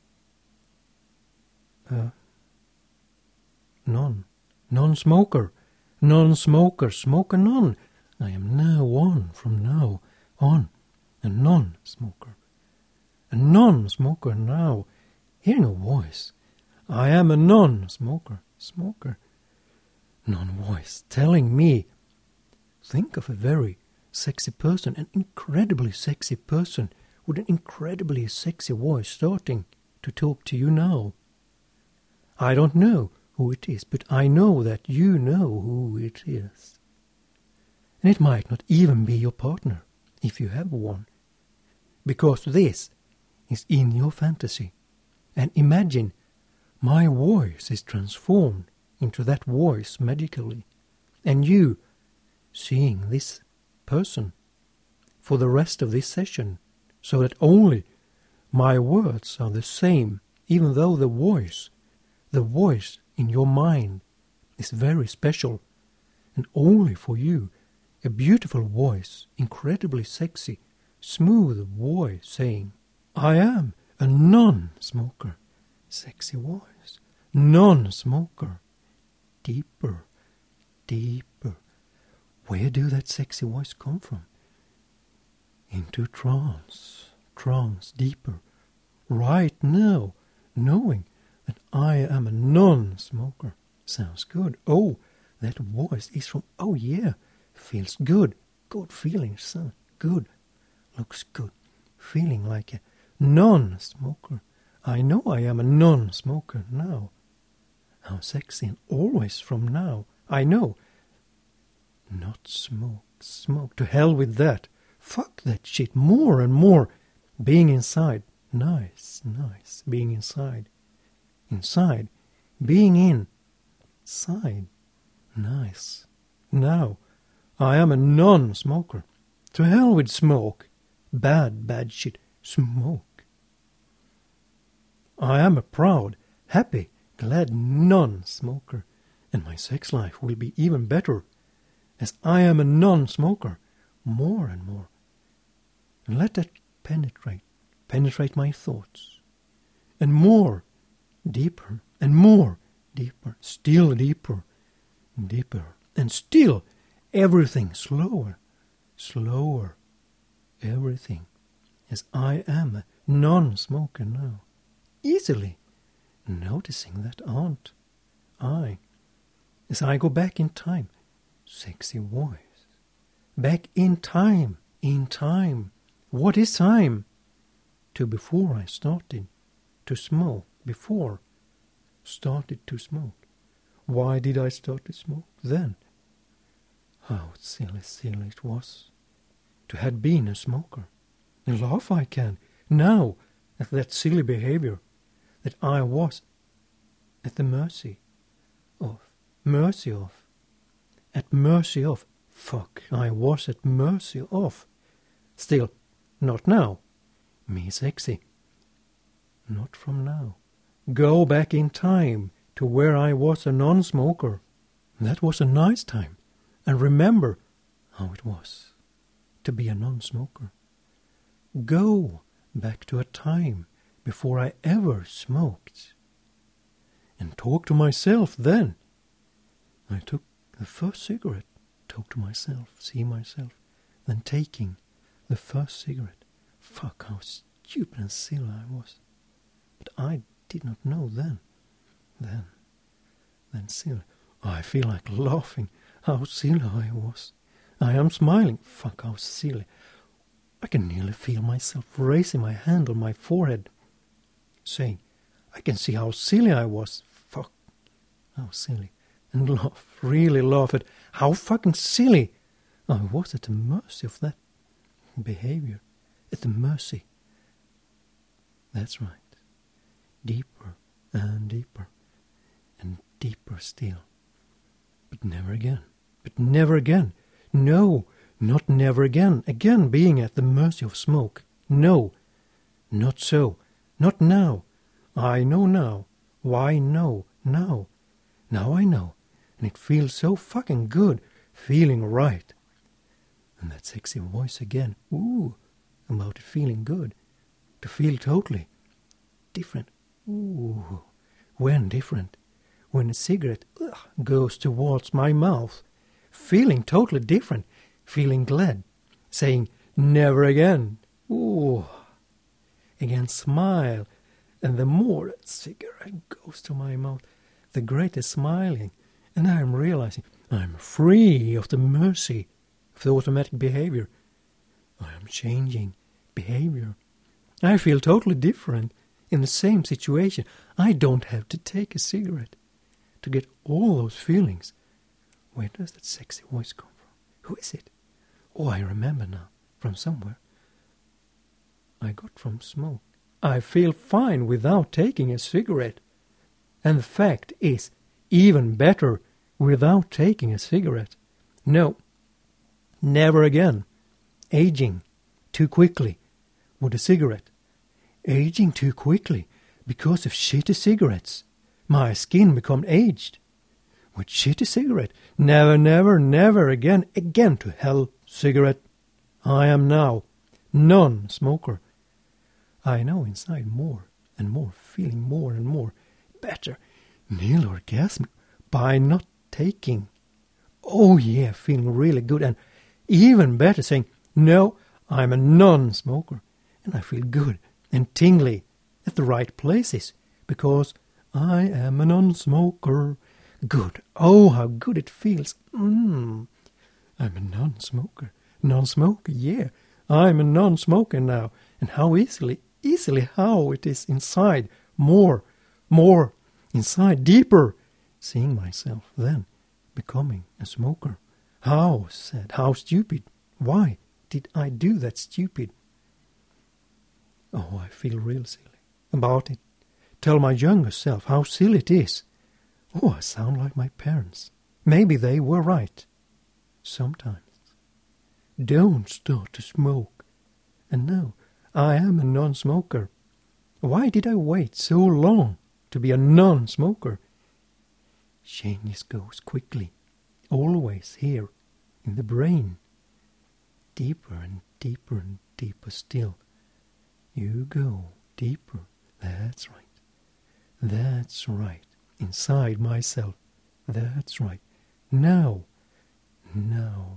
Uh, none. Non-smoker. Non-smoker. Smoker none. I am now on from now on. A non-smoker. A non-smoker now. Hearing a voice. I am a non-smoker. Smoker. Non-voice telling me. Think of a very sexy person. An incredibly sexy person with an incredibly sexy voice starting to talk to you now. I don't know who it is, but I know that you know who it is. And it might not even be your partner, if you have one. Because this is in your fantasy. And imagine my voice is transformed into that voice magically. And you seeing this person for the rest of this session, so that only my words are the same, even though the voice, the voice in your mind is very special, and only for you, a beautiful voice, incredibly sexy, smooth voice saying, I am a non-smoker. Sexy voice. Non-smoker. Deeper, deeper. Where do that sexy voice come from? Into trance, trance, deeper. Right now, knowing that I am a non-smoker. Sounds good. Oh, that voice is from, oh yeah, feels good. Good feeling, son. Good. Looks good. Feeling like a non-smoker. I know I am a non-smoker now. How sexy, and always from now. I know. Not smoke, smoke. To hell with that. Fuck that shit. More and more. Being inside. Nice, nice. Being inside. Inside. Being in. Side. Nice. Now, I am a non-smoker. To hell with smoke. Bad, bad shit. Smoke. I am a proud, happy, glad non-smoker. And my sex life will be even better. As I am a non-smoker. More and more. And let that penetrate. Penetrate my thoughts. And more. Deeper. And more. Deeper. Still deeper. Deeper. And still everything slower. Slower. Everything. As I am a non-smoker now. Easily noticing that aren't I. As I go back in time. Sexy voice. Back in time. In time. What is time? To before I started to smoke. Before started to smoke. Why did I start to smoke then? How silly, silly it was to have been a smoker. And laugh I can now at that silly behavior that I was at the mercy of, mercy of, at mercy of, fuck, I was at mercy of. Still, not now. Me sexy. Not from now. Go back in time to where I was a non-smoker. That was a nice time. And remember how it was to be a non-smoker. Go back to a time before I ever smoked. And talk to myself then. I took the first cigarette, talk to myself, see myself, then taking the first cigarette. Fuck, how stupid and silly I was. But I did not know then. Then, then silly. I feel like laughing. How silly I was. I am smiling. Fuck, how silly. I can nearly feel myself raising my hand on my forehead, saying, I can see how silly I was. Fuck, how silly. And laugh, really laugh at how fucking silly I was at the mercy of that behavior. At the mercy. That's right. Deeper and deeper. And deeper still. But never again. But never again. No, not never again. Again being at the mercy of smoke. No, not so. Not now. I know now. Why no, now. Now I know. And it feels so fucking good, feeling right. And that sexy voice again, ooh, about it feeling good. To feel totally different. Ooh, when different? When a cigarette ugh, goes towards my mouth. Feeling totally different. Feeling glad. Saying, never again. Ooh. Again smile. And the more that cigarette goes to my mouth, the greater smiling. And I am realizing I'm free of the mercy of the automatic behavior. I am changing behavior. I feel totally different in the same situation. I don't have to take a cigarette to get all those feelings. Where does that sexy voice come from? Who is it? Oh, I remember now. From somewhere. I got from smoke. I feel fine without taking a cigarette. And the fact is, even better without taking a cigarette. No, never again. Aging too quickly with a cigarette. Aging too quickly because of shitty cigarettes. My skin become aged. With shitty cigarette. Never, never, never again, again to hell, cigarette. I am now non-smoker. I know inside more and more, feeling more and more better, nearly orgasmic, by not taking. Oh yeah, feeling really good, and even better saying, no, I'm a non-smoker, and I feel good and tingly at the right places, because I am a non-smoker. Good. Oh, how good it feels. Mm. I'm a non-smoker. Non-smoker, yeah. I'm a non-smoker now. And how easily, easily how it is inside. More, more, inside, deeper. Seeing myself then becoming a smoker. How sad, how stupid. Why did I do that stupid? Oh, I feel real silly about it. Tell my younger self how silly it is. Oh, I sound like my parents. Maybe they were right. Sometimes. Don't start to smoke. And now I am a non-smoker. Why did I wait so long to be a non-smoker? Changes goes quickly. Always here in the brain. Deeper and deeper and deeper still. You go deeper. That's right. That's right. Inside myself. That's right. Now. Now.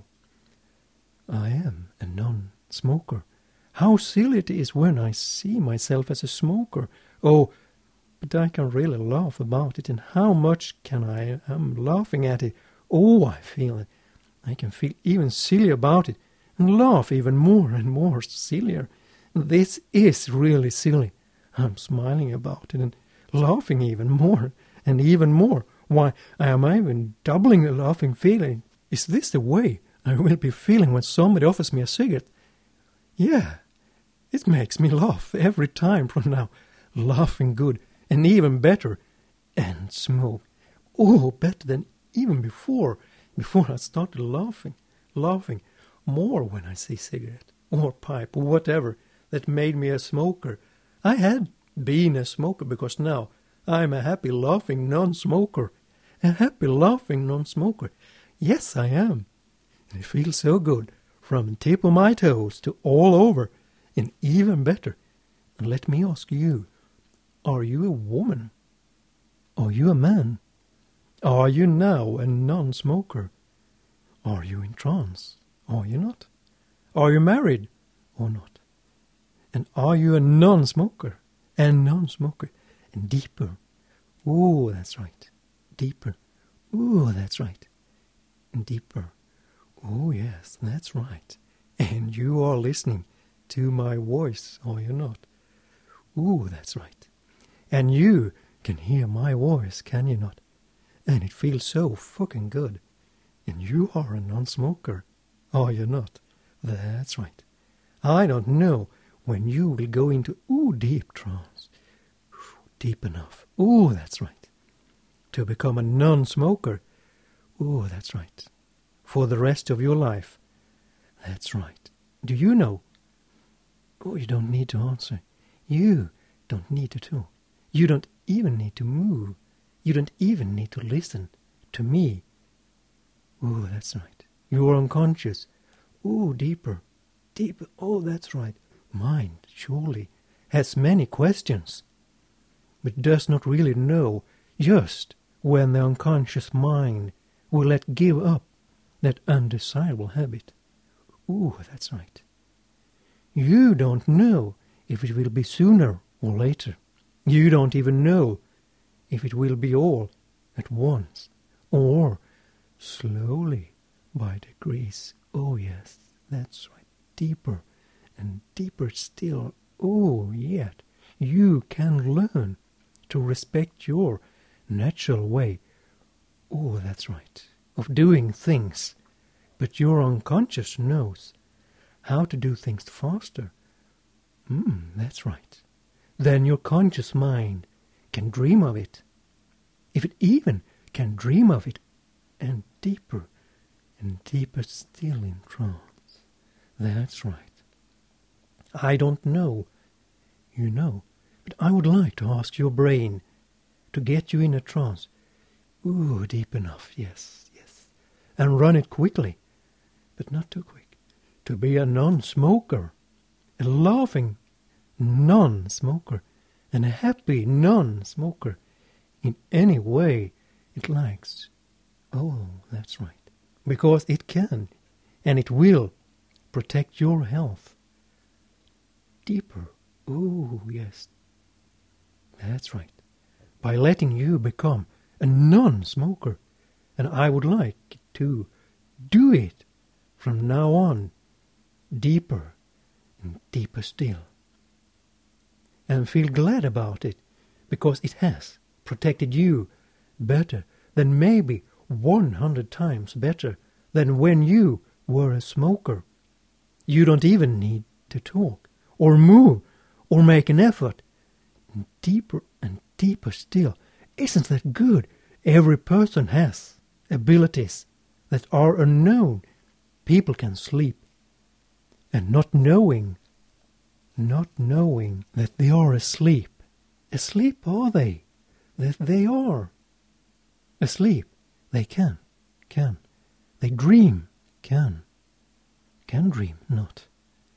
I am a non-smoker. How silly it is when I see myself as a smoker. Oh, but I can really laugh about it. And how much can I am laughing at it? Oh, I feel it. I can feel even silly about it. And laugh even more and more sillier. This is really silly. I'm smiling about it and laughing even more and even more. Why, I am even doubling the laughing feeling. Is this the way I will be feeling when somebody offers me a cigarette? Yeah, it makes me laugh every time from now. Laughing good and even better. And smoke. Oh, better than even before. Before I started laughing. Laughing more when I see cigarette or pipe or whatever that made me a smoker. I had been a smoker because now I'm a happy laughing non-smoker. A happy laughing non-smoker. Yes, I am. And it feels so good from the tip of my toes to all over, and even better. And let me ask you, are you a woman? Are you a man? Are you now a non-smoker? Are you in trance? Are you not? Are you married or not? And are you a non-smoker? A non-smoker. And deeper. Oh, that's right. Deeper. Oh, that's right. And deeper. Oh, yes, that's right. And you are listening to my voice, are you not? Oh, that's right. And you can hear my voice, can you not? And it feels so fucking good. And you are a non-smoker, are you not? That's right. I don't know when you will go into ooh deep trance. Deep enough. Ooh, that's right. To become a non-smoker. Ooh, that's right. For the rest of your life. That's right. Do you know? Oh, you don't need to answer. You don't need to too. You don't even need to move. You don't even need to listen to me. Oh, that's right. You're unconscious. Oh, deeper, deeper. Oh, that's right. Mind, surely, has many questions, but does not really know just when the unconscious mind will let give up that undesirable habit. Oh, that's right. You don't know if it will be sooner or later. You don't even know if it will be all at once or slowly by degrees. Oh yes, that's right. Deeper and deeper still. Oh, yet you can learn to respect your natural way. Oh, that's right. Of doing things. But your unconscious knows how to do things faster. Hmm, that's right. Then your conscious mind can dream of it. If it even can dream of it, and deeper and deeper still in trance. That's right. I don't know, you know, but I would like to ask your brain to get you in a trance. Ooh, deep enough, yes, yes. And run it quickly, but not too quick. To be a non-smoker, a laughing non-smoker, and a happy non-smoker in any way it likes. Oh, that's right. Because it can, and it will, protect your health. Deeper. Oh, yes. That's right. By letting you become a non-smoker. And I would like to do it from now on. Deeper and deeper still. And feel glad about it, because it has protected you better than maybe one hundred times better than when you were a smoker. You don't even need to talk, or move, or make an effort. And deeper and deeper still. Isn't that good? Every person has abilities that are unknown. People can sleep, and not knowing, not knowing that they are asleep. Asleep are they? That they are. Asleep. They can, can. They dream, can. Can dream, not.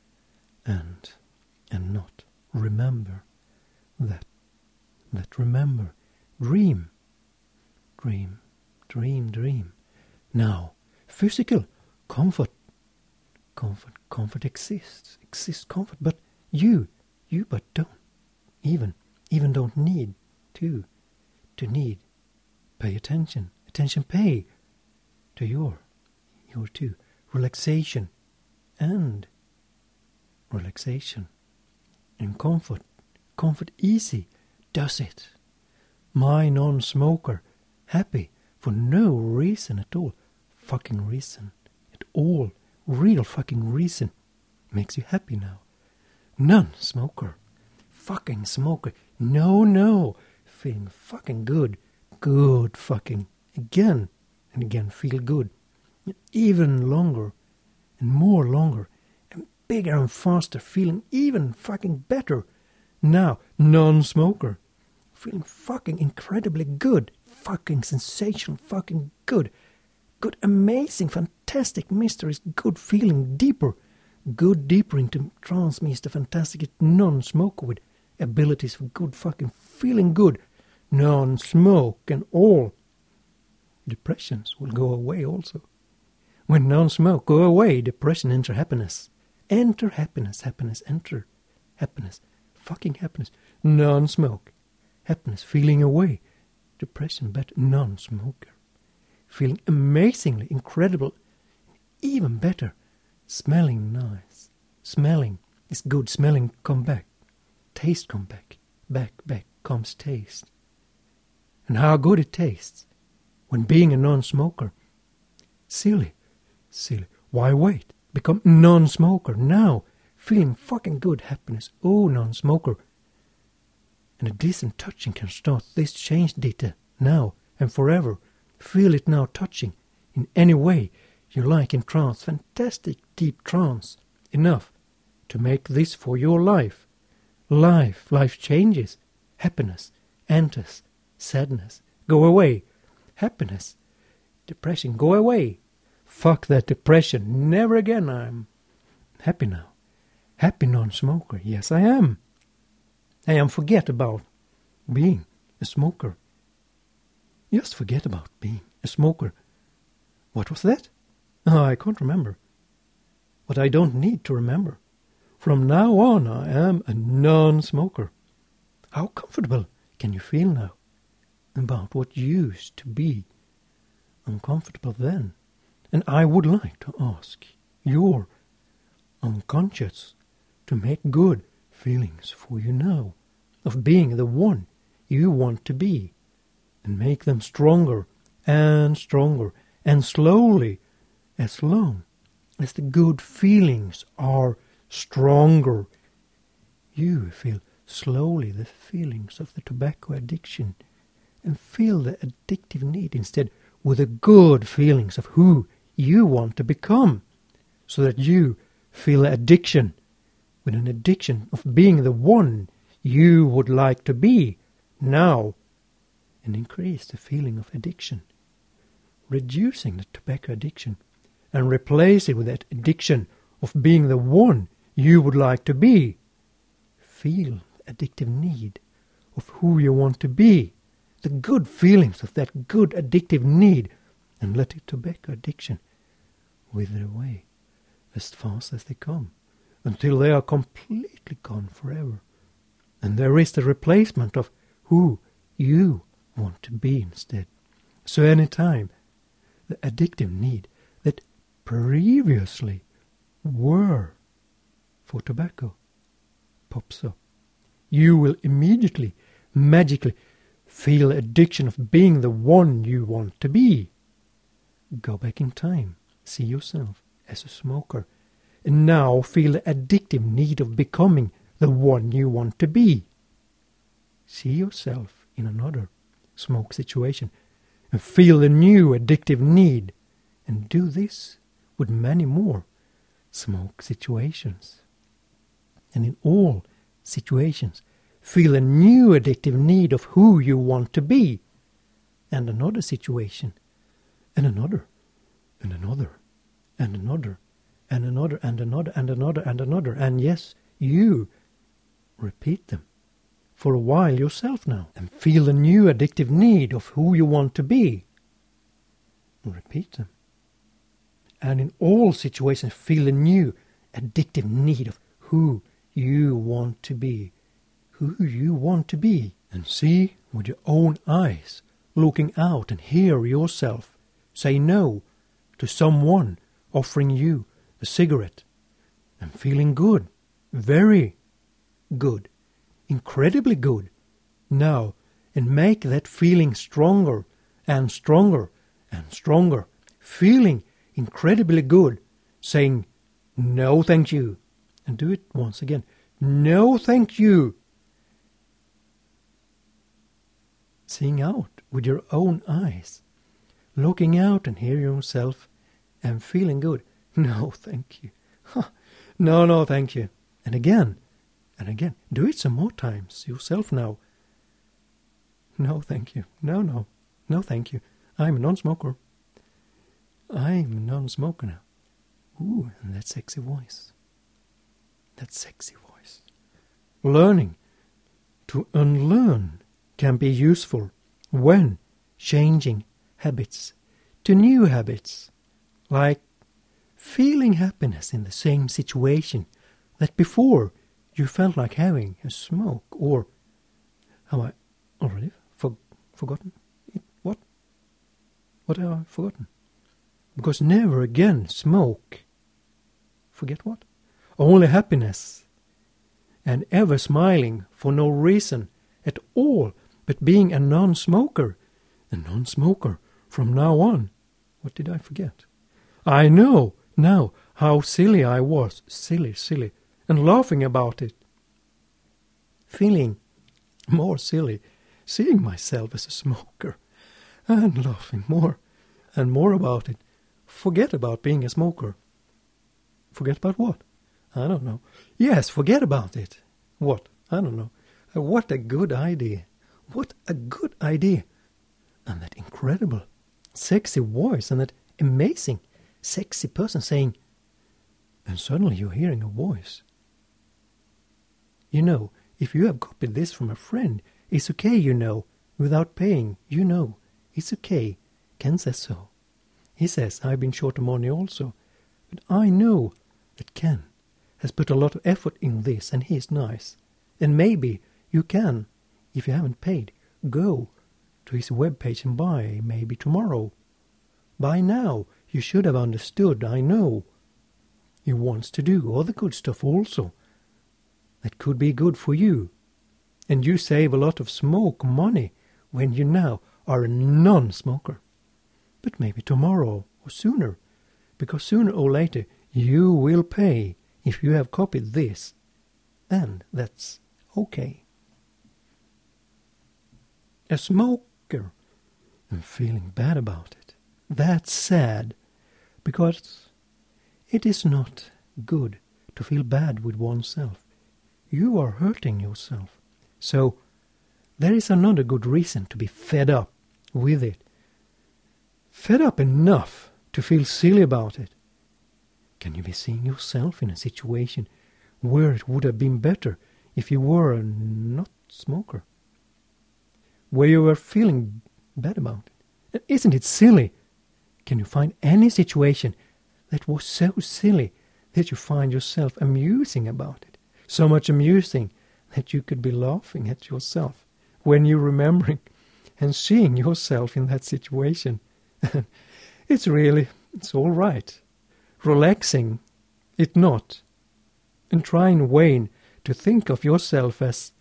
And, and not. Remember that. That remember. Dream. Dream, dream, dream. Now, physical comfort. Comfort, comfort exists. Exists comfort, but you, you but don't. Even, even don't need to, to need. Pay attention. Attention pay to your, your too, relaxation and relaxation and comfort. Comfort easy does it. My non-smoker happy for no reason at all. Fucking reason at all. Real fucking reason makes you happy now. Non-smoker. Fucking smoker. No, no. Feeling fucking good. Good fucking. Again and again feel good. Even longer and more longer and bigger and faster, feeling even fucking better. Now, non-smoker. Feeling fucking incredibly good. Fucking sensational, fucking good. Good, amazing, fantastic, mysterious, good feeling deeper. Good deeper into trance, Mister Fantastic non-smoker with abilities for good fucking feeling good. Non-smoke and all. Depressions will go away also. When non-smoke go away, depression enter happiness. Enter happiness, happiness, enter happiness. Fucking happiness. Non-smoke. Happiness, feeling away. Depression better. Non-smoker. Feeling amazingly incredible. Even better. Smelling nice. Smelling is good. Smelling come back. Taste come back. Back, back comes taste. And how good it tastes. When being a non-smoker. Silly. Silly. Why wait? Become non-smoker now. Feeling fucking good happiness. Oh, non-smoker. And a decent touching can start this change data now and forever. Feel it now touching in any way you like in trance. Fantastic deep trance. Enough to make this for your life. Life. Life changes. Happiness. enters. Sadness, go away. Happiness, depression, go away. Fuck that depression, never again. I'm happy now. Happy non-smoker, yes I am. I am forget about being a smoker. Just forget about being a smoker. What was that? Oh, I can't remember. But I don't need to remember. From now on I am a non-smoker. How comfortable can you feel now about what used to be uncomfortable then? And I would like to ask your unconscious to make good feelings for you now of being the one you want to be, and make them stronger and stronger, and slowly, as long as the good feelings are stronger, you feel slowly the feelings of the tobacco addiction, and feel the addictive need instead with the good feelings of who you want to become, so that you feel addiction with an addiction of being the one you would like to be now, and increase the feeling of addiction, reducing the tobacco addiction, and replace it with that addiction of being the one you would like to be. Feel the addictive need of who you want to be, the good feelings of that good addictive need, and let the tobacco addiction wither away as fast as they come, until they are completely gone forever. And there is the replacement of who you want to be instead. So any time the addictive need that previously were for tobacco pops up, you will immediately, magically feel addiction of being the one you want to be. Go back in time, see yourself as a smoker, and now feel the addictive need of becoming the one you want to be. See yourself in another smoke situation and feel the new addictive need, and do this with many more smoke situations. And in all situations, feel a new addictive need of who you want to be, and another situation, and another, and another, and another, and another, and another, and another, and another, and yes, you repeat them for a while yourself now, and feel the new addictive need of who you want to be. Repeat them. And in all situations, feel a new addictive need of who you want to be. Who you want to be. And see with your own eyes, looking out, and hear yourself say no to someone offering you a cigarette, and feeling good, very good, incredibly good now, and make that feeling stronger and stronger and stronger, feeling incredibly good, saying no thank you, and do it once again, no thank you, seeing out with your own eyes, looking out and hear yourself and feeling good, no thank you, no no thank you, and again and again, do it some more times yourself now. No, thank you. No, no. No, thank you. I'm a non-smoker. I'm a non-smoker now. Ooh, and that sexy voice. That sexy voice. Learning to unlearn can be useful when changing habits to new habits, like feeling happiness in the same situation that before you felt like having a smoke, or have I already for, forgotten it? What? What have I forgotten? Because never again smoke. Forget what? Only happiness, and ever smiling for no reason at all, but being a non-smoker, a non-smoker from now on. What did I forget? I know now how silly I was, silly, silly, and laughing about it. Feeling more silly, seeing myself as a smoker, and laughing more and more about it. Forget about being a smoker. Forget about what? I don't know. Yes, forget about it. What? I don't know. What a good idea. What a good idea! And that incredible, sexy voice, and that amazing, sexy person saying, and suddenly you're hearing a voice. You know, if you have copied this from a friend, it's okay, you know, without paying, you know, it's okay. Ken says so. He says, I've been short of money also, but I know that Ken has put a lot of effort in this, and he's nice. And maybe you can, if you haven't paid, go to his webpage and buy, maybe tomorrow. By now, you should have understood, I know. He wants to do all the good stuff also. That could be good for you. And you save a lot of smoke money when you now are a non-smoker. But maybe tomorrow or sooner, because sooner or later you will pay if you have copied this. And that's okay. A smoker and feeling bad about it. That's sad, because it is not good to feel bad with oneself. You are hurting yourself. So there is another good reason to be fed up with it. Fed up enough to feel silly about it. Can you be seeing yourself in a situation where it would have been better if you were a not smoker? Where you were feeling bad about it? And isn't it silly? Can you find any situation that was so silly that you find yourself amusing about it? So much amusing that you could be laughing at yourself when you're remembering and seeing yourself in that situation. It's really, it's all right. Relaxing, it not. And trying, Wayne, to think of yourself as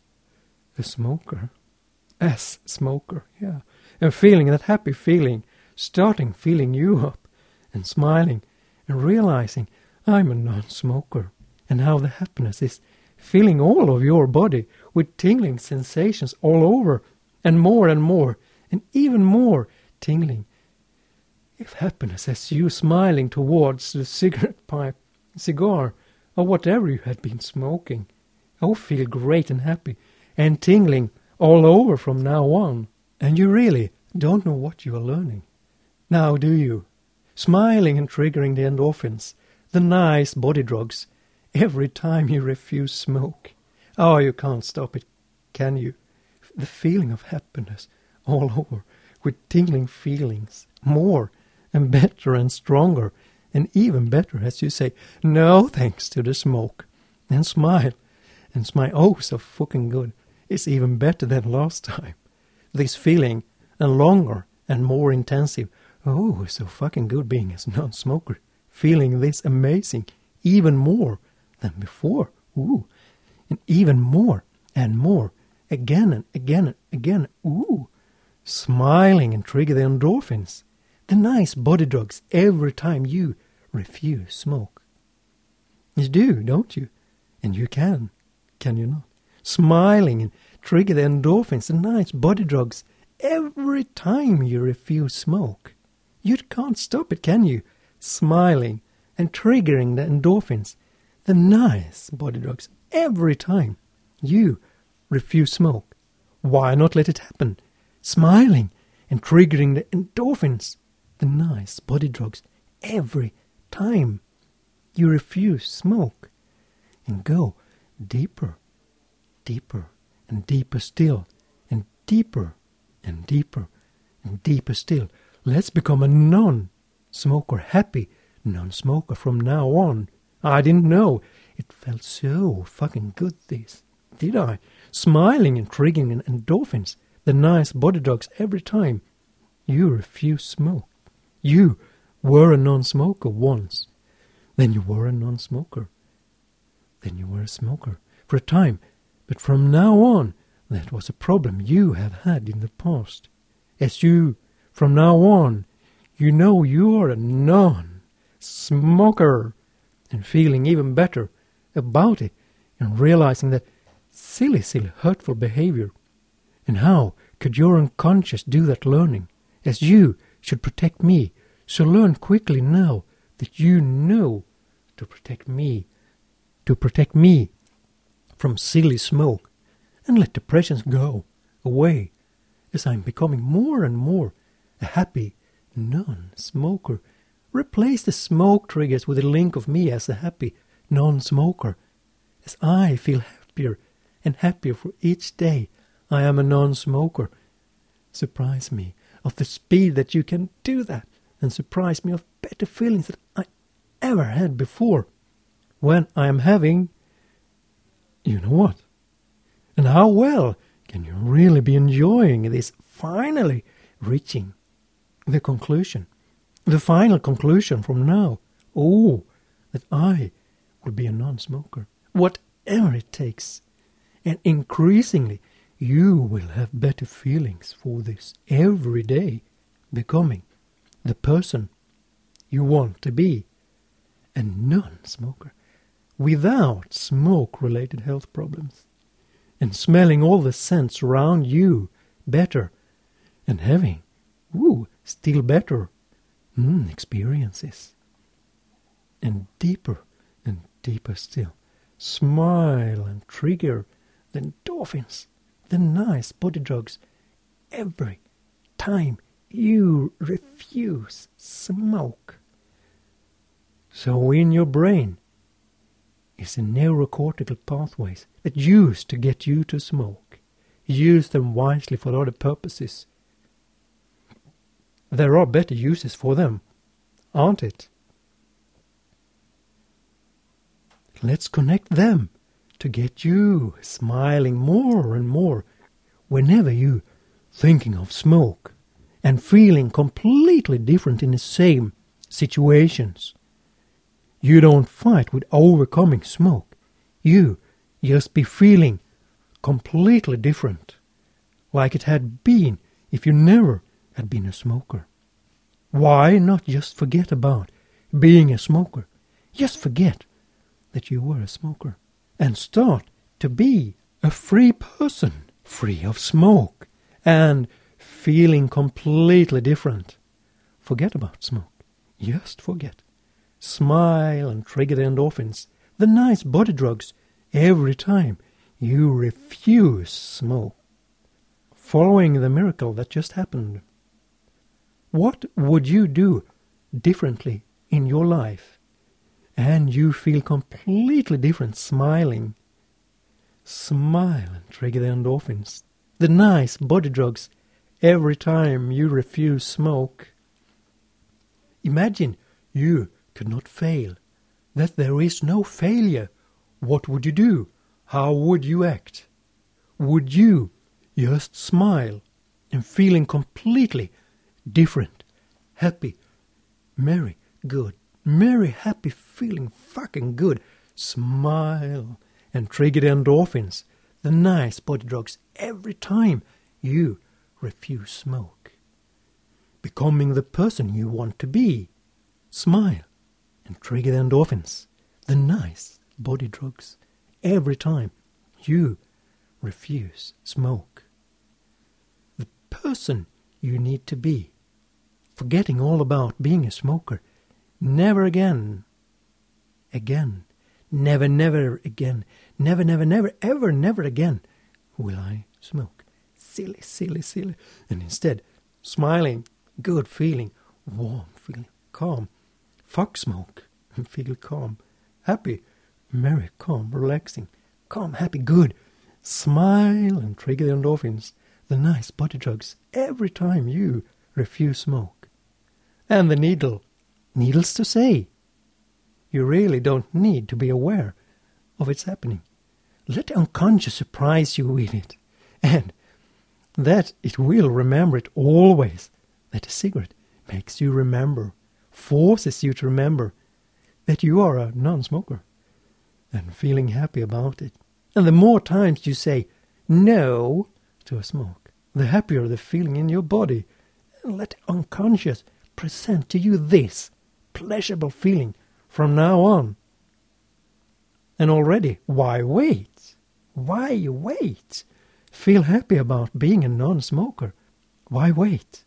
a smoker. As smoker, yeah. And feeling that happy feeling, starting feeling you up and smiling and realizing I'm a non-smoker. And how the happiness is filling all of your body with tingling sensations all over, and more and more, and even more tingling. If happiness has you smiling towards the cigarette pipe, cigar, or whatever you had been smoking, oh, feel great and happy, and tingling all over from now on. And you really don't know what you are learning. Now, do you? Smiling and triggering the endorphins, the nice body drugs, every time you refuse smoke. Oh, you can't stop it, can you? The feeling of happiness all over, with tingling feelings, more and better and stronger, and even better as you say, no thanks to the smoke, and smile, and smile, oh, so fucking good. It's even better than last time. This feeling, and longer and more intensive, oh, so fucking good being a non-smoker, feeling this amazing, even more than before, ooh, and even more and more, again and again and again, ooh, smiling and trigger the endorphins, the nice body drugs every time you refuse smoke. You do, don't you? And you can, can you not? Smiling and trigger the endorphins, the nice body drugs every time you refuse smoke. You can't stop it, can you? Smiling and triggering the endorphins, the nice body drugs every time you refuse smoke. Why not let it happen? Smiling and triggering the endorphins, the nice body drugs every time you refuse smoke. And go deeper, deeper and deeper still, and deeper and deeper and deeper still. Let's become a non-smoker, happy non-smoker from now on. I didn't know. It felt so fucking good, this. Did I? Smiling and triggering endorphins, the nice body drugs every time you refuse smoke. You were a non-smoker once. Then you were a non-smoker. Then you were a smoker for a time. But from now on, that was a problem you have had in the past. As you, from now on, you know you are a non-smoker, and feeling even better about it, and realizing that silly, silly, hurtful behavior. And how could your unconscious do that learning, as you should protect me? So learn quickly now that you know to protect me, to protect me from silly smoke, and let depressions go. away as I'm becoming more and more a happy non-smoker. Replace the smoke triggers with a link of me as a happy non-smoker. As I feel happier and happier for each day I am a non-smoker. Surprise me of the speed that you can do that, and surprise me of better feelings that I ever had before when I am having, you know what? And how well can you really be enjoying this finally reaching the conclusion, the final conclusion from now? Oh, that I will be a non-smoker, whatever it takes. And increasingly, you will have better feelings for this every day, becoming the person you want to be, a non-smoker, without smoke-related health problems, and smelling all the scents around you better, and having, woo, still better mm, experiences. And deeper and deeper still, smile and trigger the endorphins, the nice body drugs, every time you refuse smoke. So in your brain is the neurocortical pathways that used to get you to smoke. Use them wisely for other purposes. There are better uses for them, aren't it? Let's connect them to get you smiling more and more whenever you thinking of smoke and feeling completely different in the same situations. You don't fight with overcoming smoke. You just be feeling completely different, like it had been if you never had been a smoker. Why not just forget about being a smoker? Just forget that you were a smoker and start to be a free person, free of smoke and feeling completely different. Forget about smoke. Just forget. Smile and trigger the endorphins, the nice body drugs, every time you refuse smoke. Following the miracle that just happened. What would you do differently in your life? And you feel completely different smiling. Smile and trigger the endorphins, the nice body drugs, every time you refuse smoke. Imagine you could not fail, that there is no failure. What would you do? How would you act? Would you just smile and feeling completely different, happy, merry, good, merry, happy, feeling fucking good, smile and trigger the endorphins, the nice body drugs, every time you refuse smoke? Becoming the person you want to be. Smile and trigger the endorphins, the nice body drugs, every time you refuse smoke. The person you need to be. Forgetting all about being a smoker. Never again. Again. Never, never again. Never, never, never, ever, never again will I smoke. Silly, silly, silly. And instead, smiling, good feeling, warm feeling, calm. Fuck smoke and feel calm, happy, merry, calm, relaxing, calm, happy, good. Smile and trigger the endorphins, the nice body drugs, every time you refuse smoke. And the needle, needles to say, you really don't need to be aware of it's happening. Let the unconscious surprise you with it, and that it will remember it always, that the cigarette makes you remember, forces you to remember that you are a non-smoker and feeling happy about it. And the more times you say no to a smoke, the happier the feeling in your body. And let the unconscious present to you this pleasurable feeling from now on. And already, why wait? Why wait? Feel happy about being a non-smoker. Why wait?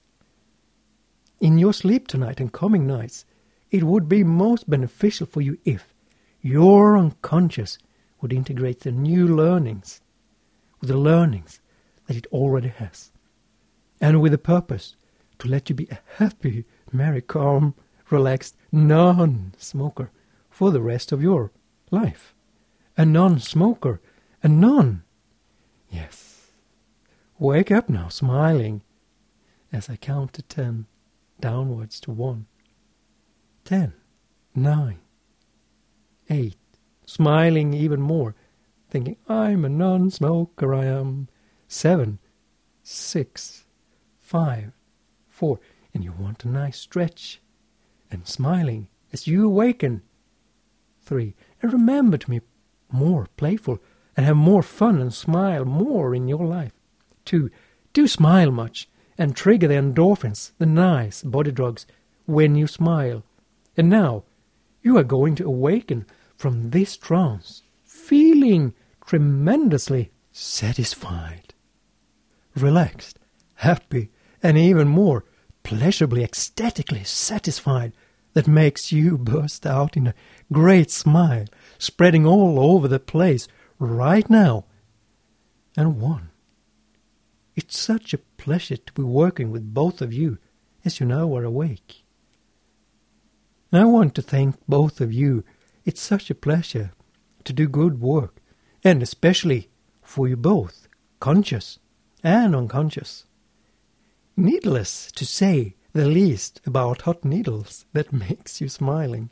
In your sleep tonight and coming nights, it would be most beneficial for you if your unconscious would integrate the new learnings with the learnings that it already has, and with the purpose to let you be a happy, merry, calm, relaxed non-smoker for the rest of your life. A non-smoker, a non. Yes. Wake up now, smiling, as I count to ten, downwards to one. Ten, nine, eight, smiling even more, thinking, I'm a non-smoker, I am. Seven, six, five, four, and you want a nice stretch, and smiling as you awaken. Three, and remember to be more playful and have more fun and smile more in your life. Two, do smile much and trigger the endorphins, the nice body drugs, when you smile. And now you are going to awaken from this trance, feeling tremendously satisfied, relaxed, happy, and even more pleasurably, ecstatically satisfied, that makes you burst out in a great smile, spreading all over the place right now. And one, it's such a pleasure to be working with both of you as you now are awake. And I want to thank both of you. It's such a pleasure to do good work, and especially for you both, conscious and unconscious. Needless to say the least about hot needles that makes you smiling.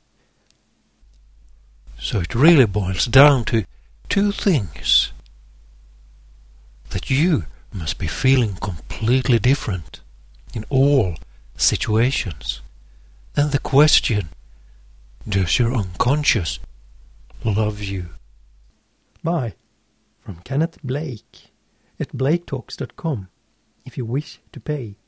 So it really boils down to two things. That you must be feeling completely different in all situations. And the question, does your unconscious love you? Bye, from Kenneth Blake at blake talks dot com, if you wish to pay.